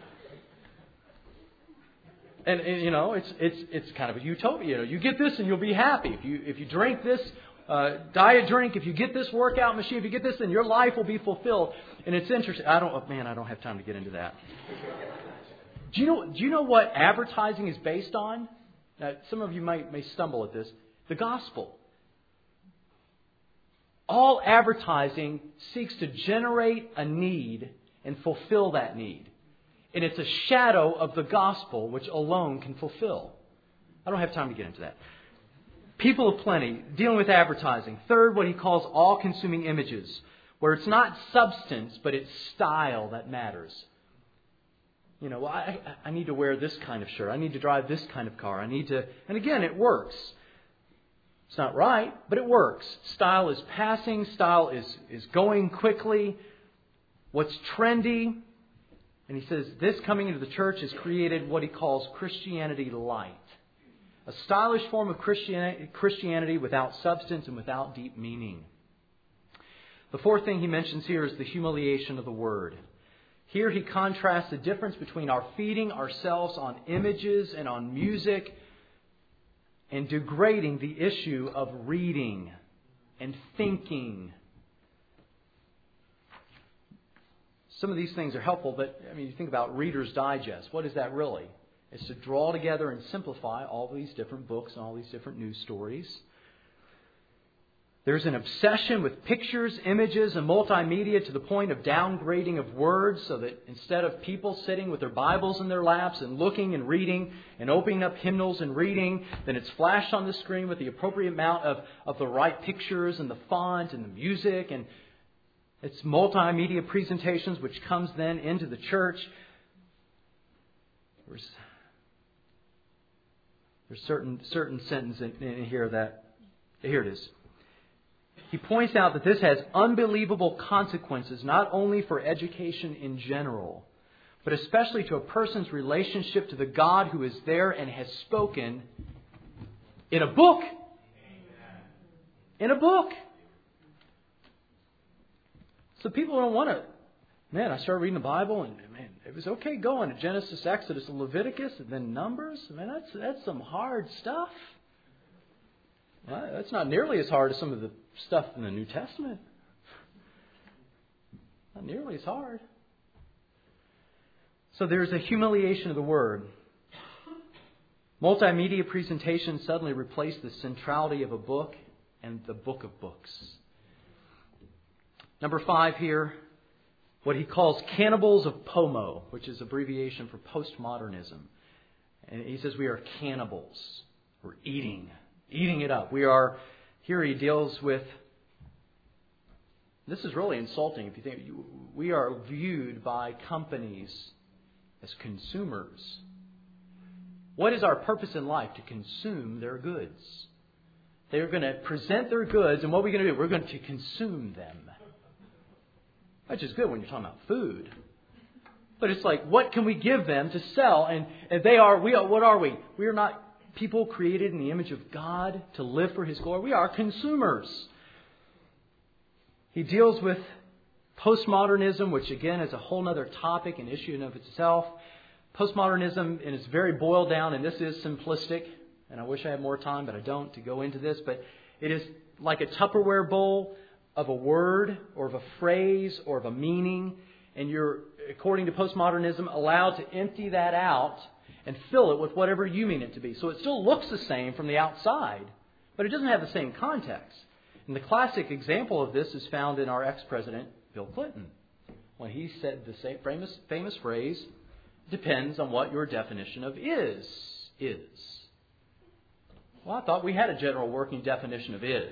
And it's kind of a utopia. You get this and you'll be happy. If you drink this diet drink, if you get this workout machine, if you get this, then your life will be fulfilled. And it's interesting. I don't have time to get into that. Do you know what advertising is based on? Now, some of you may stumble at this. The gospel. All advertising seeks to generate a need and fulfill that need. And it's a shadow of the gospel which alone can fulfill. I don't have time to get into that. People of plenty, dealing with advertising. Third, what he calls all-consuming images, where it's not substance, but it's style that matters. I need to wear this kind of shirt. I need to drive this kind of car. And again, it works. It's not right, but it works. Style is passing. Style is going quickly. What's trendy? And he says this coming into the church has created what he calls Christianity light. A stylish form of Christianity without substance and without deep meaning. The fourth thing he mentions here is the humiliation of the Word. Here he contrasts the difference between our feeding ourselves on images and on music and degrading the issue of reading and thinking. Some of these things are helpful, but you think about Reader's Digest. What is that really? It's to draw together and simplify all these different books and all these different news stories. There's an obsession with pictures, images, and multimedia to the point of downgrading of words, so that instead of people sitting with their Bibles in their laps and looking and reading and opening up hymnals and reading, then it's flashed on the screen with the appropriate amount of the right pictures and the font and the music, and it's multimedia presentations which comes then into the church. There's certain sentence in here that, here it is. He points out that this has unbelievable consequences, not only for education in general, but especially to a person's relationship to the God who is there and has spoken in a book. In a book. So people don't want to... Man, I started reading the Bible and it was okay going to Genesis, Exodus, and Leviticus, and then Numbers. That's some hard stuff. Well, that's not nearly as hard as some of the stuff in the New Testament. Not nearly as hard. So there's a humiliation of the Word. Multimedia presentations suddenly replace the centrality of a book and the book of books. Number 5 here, what he calls cannibals of POMO, which is abbreviation for postmodernism. And he says we are cannibals. We're eating it up. Here he deals with, this is really insulting if you think, we are viewed by companies as consumers. What is our purpose in life? To consume their goods. They're going to present their goods, and what are we going to do? We're going to consume them. Which is good when you're talking about food. But it's like, what can we give them to sell? And what are we? We are not people created in the image of God to live for His glory. We are consumers. He deals with postmodernism, which again is a whole other topic and issue in of itself. Postmodernism, and it's very boiled down, and this is simplistic, and I wish I had more time, but I don't, to go into this, but it is like a Tupperware bowl of a word or of a phrase or of a meaning, and you're, according to postmodernism, allowed to empty that out and fill it with whatever you mean it to be. So it still looks the same from the outside, but it doesn't have the same context. And the classic example of this is found in our ex-president, Bill Clinton, when he said the same famous phrase, depends on what your definition of is. Well, I thought we had a general working definition of is.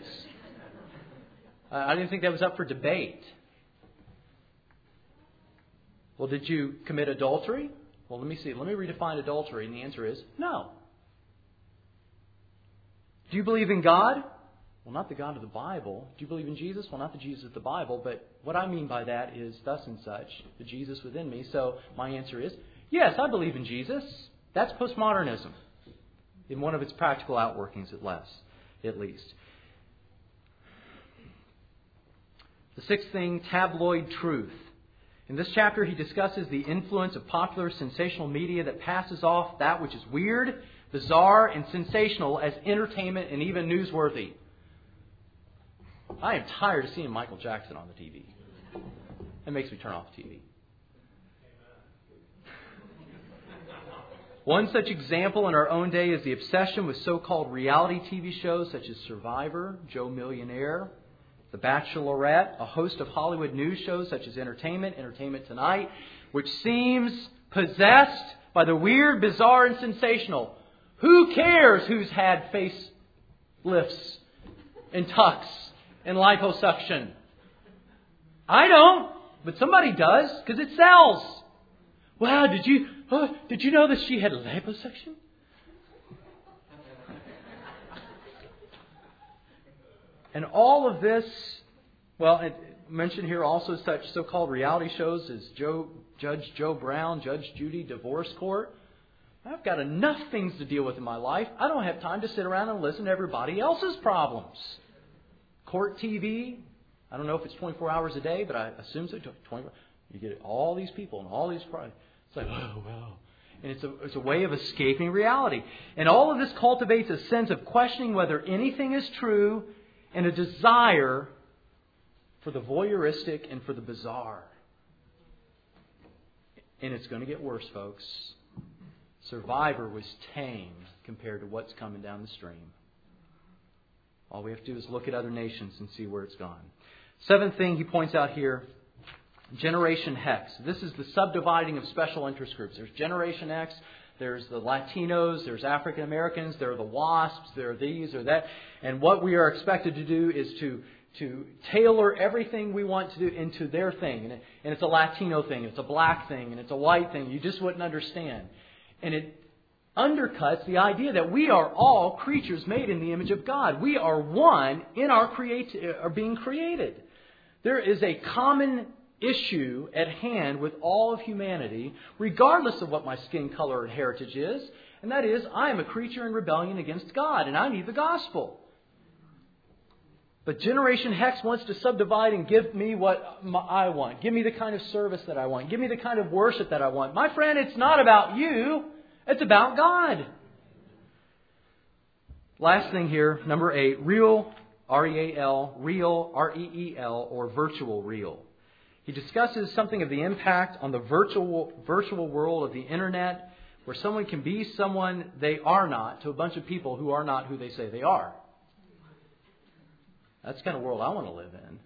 I didn't think that was up for debate. Well, did you commit adultery? Well, let me see. Let me redefine adultery. And the answer is no. Do you believe in God? Well, not the God of the Bible. Do you believe in Jesus? Well, not the Jesus of the Bible. But what I mean by that is thus and such, the Jesus within me. So my answer is, yes, I believe in Jesus. That's postmodernism in one of its practical outworkings at least. The sixth thing, tabloid truth. In this chapter, he discusses the influence of popular sensational media that passes off that which is weird, bizarre, and sensational as entertainment and even newsworthy. I am tired of seeing Michael Jackson on the TV. It makes me turn off the TV. One such example in our own day is the obsession with so-called reality TV shows such as Survivor, Joe Millionaire, The Bachelorette, a host of Hollywood news shows such as Entertainment Tonight, which seems possessed by the weird, bizarre, and sensational. Who cares who's had face lifts and tucks and liposuction? I don't, but somebody does because it sells. Wow, did you know that she had liposuction? And all of this, well, I mentioned here also such so-called reality shows as Judge Joe Brown, Judge Judy, Divorce Court. I've got enough things to deal with in my life. I don't have time to sit around and listen to everybody else's problems. Court TV, I don't know if it's 24 hours a day, but I assume so. 24. You get all these people and all these problems. It's like, oh, wow. And it's a way of escaping reality. And all of this cultivates a sense of questioning whether anything is true and a desire for the voyeuristic and for the bizarre. And it's going to get worse, folks. Survivor was tame compared to what's coming down the stream. All we have to do is look at other nations and see where it's gone. Seventh thing he points out here, Generation Hex. This is the subdividing of special interest groups. There's Generation X, there's the Latinos, there's African Americans, there are the WASPs, there are these or that. And what we are expected to do is to tailor everything we want to do into their thing. And it's a Latino thing, it's a black thing, and it's a white thing. You just wouldn't understand. And it undercuts the idea that we are all creatures made in the image of God. We are one in our being created. There is a common issue at hand with all of humanity, regardless of what my skin color and heritage is, and that is, I am a creature in rebellion against God, and I need the gospel. But Generation Hex wants to subdivide and give me what I want. Give me the kind of service that I want. Give me the kind of worship that I want. My friend, it's not about you. It's about God. Last thing here, number 8, real, R-E-A-L, real, R-E-E-L, or virtual real. He discusses something of the impact on the virtual world of the Internet, where someone can be someone they are not to a bunch of people who are not who they say they are. That's the kind of world I want to live in.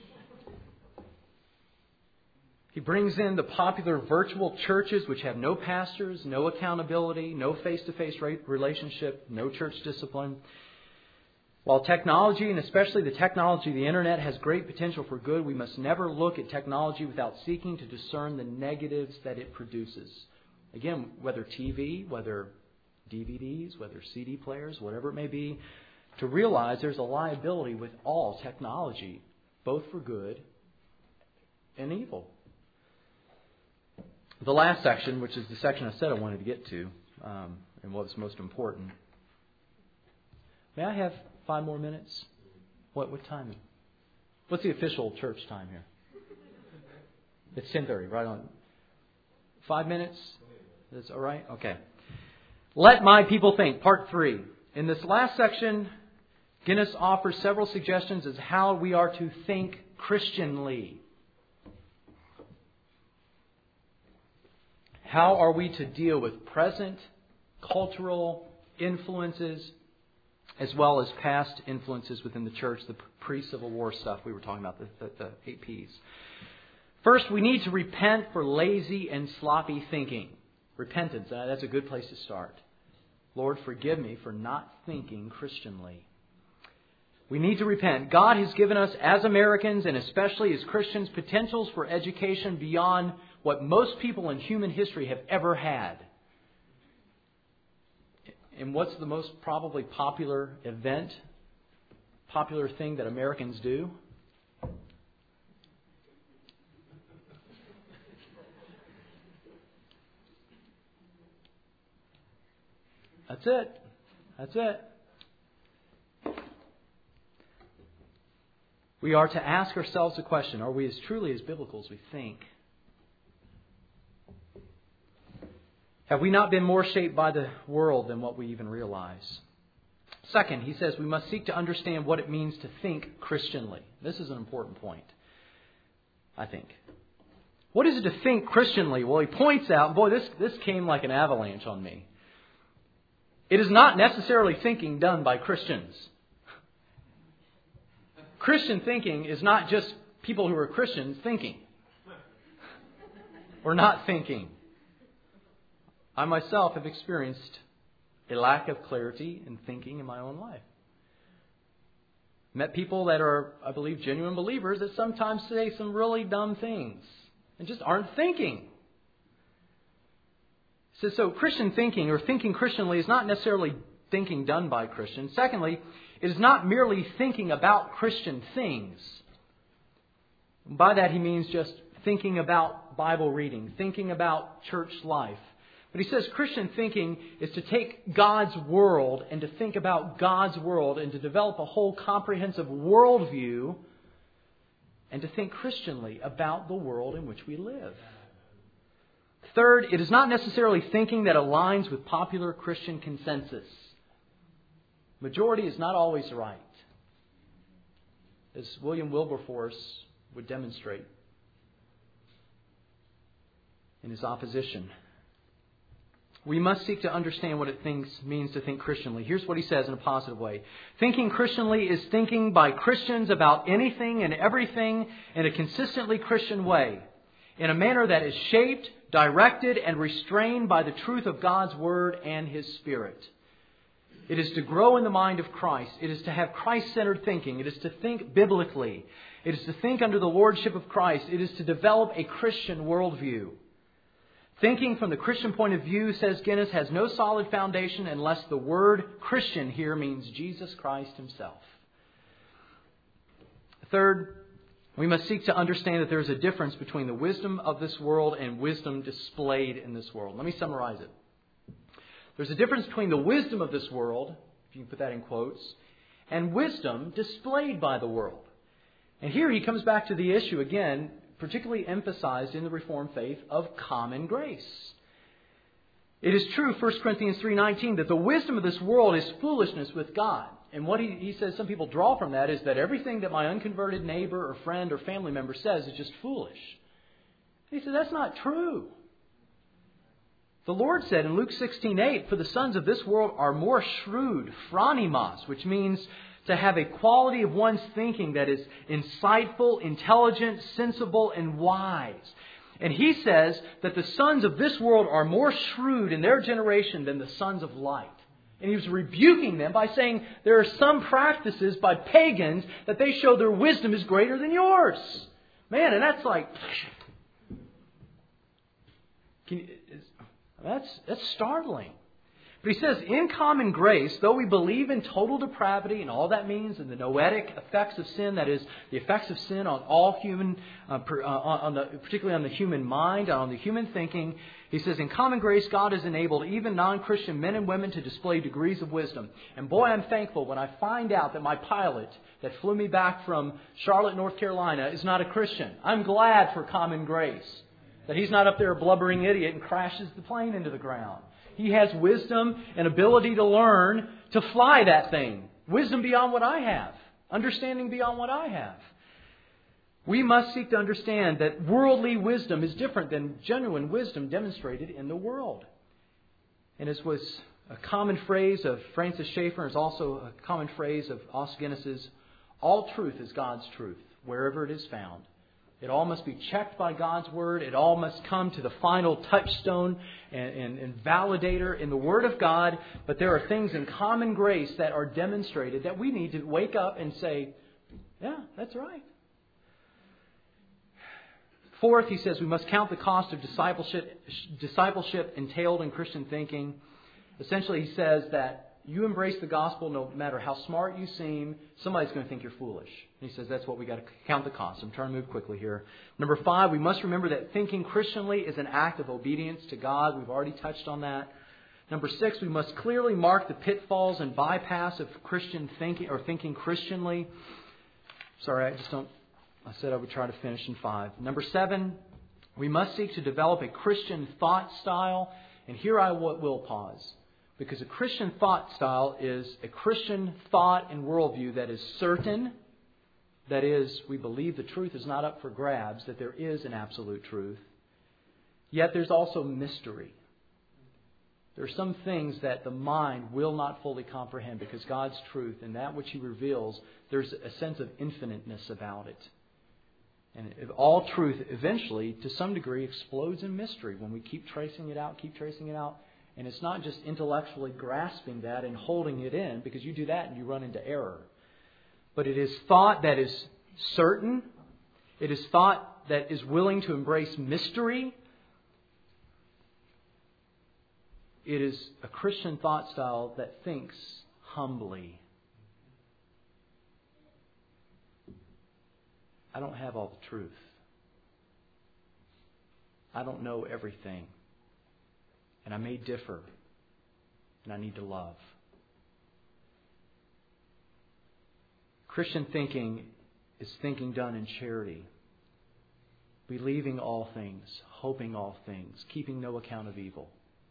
He brings in the popular virtual churches which have no pastors, no accountability, no face-to-face relationship, no church discipline. While technology, and especially the technology of the Internet, has great potential for good, we must never look at technology without seeking to discern the negatives that it produces. Again, whether TV, whether DVDs, whether CD players, whatever it may be, to realize there's a liability with all technology, both for good and evil. The last section, which is the section I said I wanted to get to, and what's most important. May I have 5 more minutes? What time? What's the official church time here? It's 10:30, right on. 5 minutes? That's all right? Okay. Let my people think, part 3. In this last section, Guinness offers several suggestions as how we are to think Christianly. How are we to deal with present cultural influences as well as past influences within the church, the pre-Civil War stuff we were talking about, the 8 Ps. First, we need to repent for lazy and sloppy thinking. Repentance, that's a good place to start. Lord, forgive me for not thinking Christianly. We need to repent. God has given us, as Americans and especially as Christians, potentials for education beyond what most people in human history have ever had. And what's the most probably popular thing that Americans do? That's it. That's it. We are to ask ourselves the question, are we as truly as biblical as we think? Have we not been more shaped by the world than what we even realize? Second, he says we must seek to understand what it means to think Christianly. This is an important point, I think. What is it to think Christianly? Well, he points out, boy, this came like an avalanche on me. It is not necessarily thinking done by Christians. Christian thinking is not just people who are Christians thinking or not thinking. I myself have experienced a lack of clarity in thinking in my own life. Met people that are, I believe, genuine believers that sometimes say some really dumb things and just aren't thinking. So Christian thinking or thinking Christianly is not necessarily thinking done by Christians. Secondly, it is not merely thinking about Christian things. By that he means just thinking about Bible reading, thinking about church life. But he says Christian thinking is to take God's world and to think about God's world and to develop a whole comprehensive worldview and to think Christianly about the world in which we live. Third, it is not necessarily thinking that aligns with popular Christian consensus. Majority is not always right, as William Wilberforce would demonstrate in his opposition. We must seek to understand what it means to think Christianly. Here's what he says in a positive way. Thinking Christianly is thinking by Christians about anything and everything in a consistently Christian way, in a manner that is shaped, directed, and restrained by the truth of God's Word and His Spirit. It is to grow in the mind of Christ. It is to have Christ-centered thinking. It is to think biblically. It is to think under the lordship of Christ. It is to develop a Christian worldview. Thinking from the Christian point of view, says Guinness, has no solid foundation unless the word Christian here means Jesus Christ Himself. Third, we must seek to understand that there is a difference between the wisdom of this world and wisdom displayed in this world. Let me summarize it. There's a difference between the wisdom of this world, if you can put that in quotes, and wisdom displayed by the world. And here he comes back to the issue again, particularly emphasized in the Reformed faith, of common grace. It is true, 1 Corinthians 3:19, that the wisdom of this world is foolishness with God. And what he says some people draw from that is that everything that my unconverted neighbor or friend or family member says is just foolish. He said that's not true. The Lord said in Luke 16:8, for the sons of this world are more shrewd, phronimos, which means to have a quality of one's thinking that is insightful, intelligent, sensible, and wise. And he says that the sons of this world are more shrewd in their generation than the sons of light. And he was rebuking them by saying there are some practices by pagans that they show their wisdom is greater than yours. Man, and that's like... That's startling. But he says, in common grace, though we believe in total depravity and all that means, and the noetic effects of sin, that is, the effects of sin on all human, particularly on the human mind, on the human thinking, he says, in common grace, God has enabled even non-Christian men and women to display degrees of wisdom. And boy, I'm thankful when I find out that my pilot that flew me back from Charlotte, North Carolina, is not a Christian. I'm glad for common grace, that he's not up there a blubbering idiot and crashes the plane into the ground. He has wisdom and ability to learn to fly that thing. Wisdom beyond what I have. Understanding beyond what I have. We must seek to understand that worldly wisdom is different than genuine wisdom demonstrated in the world. And as was a common phrase of Francis Schaeffer, is also a common phrase of Os Guinness's, all truth is God's truth, wherever it is found. It all must be checked by God's Word. It all must come to the final touchstone and validator in the Word of God. But there are things in common grace that are demonstrated that we need to wake up and say, yeah, that's right. Fourth, he says we must count the cost of discipleship entailed in Christian thinking. Essentially, he says that you embrace the gospel no matter how smart you seem, somebody's going to think you're foolish. And he says that's what we got to count the cost. I'm trying to move quickly here. Number 5, we must remember that thinking Christianly is an act of obedience to God. We've already touched on that. Number 6, we must clearly mark the pitfalls and bypass of Christian thinking or thinking Christianly. Sorry, I said I would try to finish in 5. Number 7, we must seek to develop a Christian thought style. And here I will pause. Because a Christian thought style is a Christian thought and worldview that is certain. That is, we believe the truth is not up for grabs, that there is an absolute truth. Yet there's also mystery. There are some things that the mind will not fully comprehend because God's truth and that which He reveals, there's a sense of infiniteness about it. And all truth eventually, to some degree, explodes in mystery when we keep tracing it out. And it's not just intellectually grasping that and holding it in, because you do that and you run into error. But it is thought that is certain. It is thought that is willing to embrace mystery. It is a Christian thought style that thinks humbly. I don't have all the truth. I don't know everything. And I may differ. And I need to love. Christian thinking is thinking done in charity. Believing all things, hoping all things, keeping no account of evil.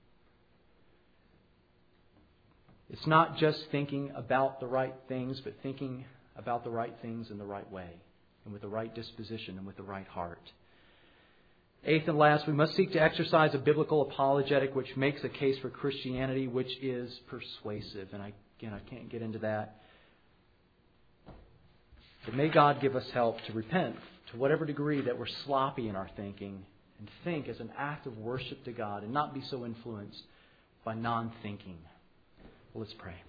It's not just thinking about the right things, but thinking about the right things in the right way, and with the right disposition and with the right heart. Eighth and last, we must seek to exercise a biblical apologetic which makes a case for Christianity, which is persuasive. And I can't get into that. But may God give us help to repent to whatever degree that we're sloppy in our thinking and think as an act of worship to God and not be so influenced by non-thinking. Well, let's pray.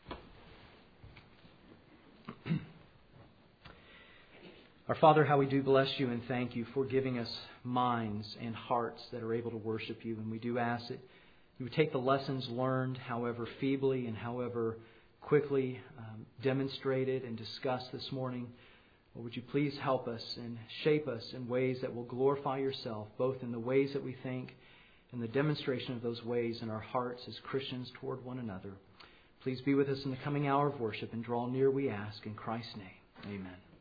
Our Father, how we do bless You and thank You for giving us minds and hearts that are able to worship You. And we do ask that You would take the lessons learned, however feebly and however quickly demonstrated and discussed this morning. Lord, would You please help us and shape us in ways that will glorify Yourself, both in the ways that we think and the demonstration of those ways in our hearts as Christians toward one another. Please be with us in the coming hour of worship and draw near, we ask, in Christ's name. Amen.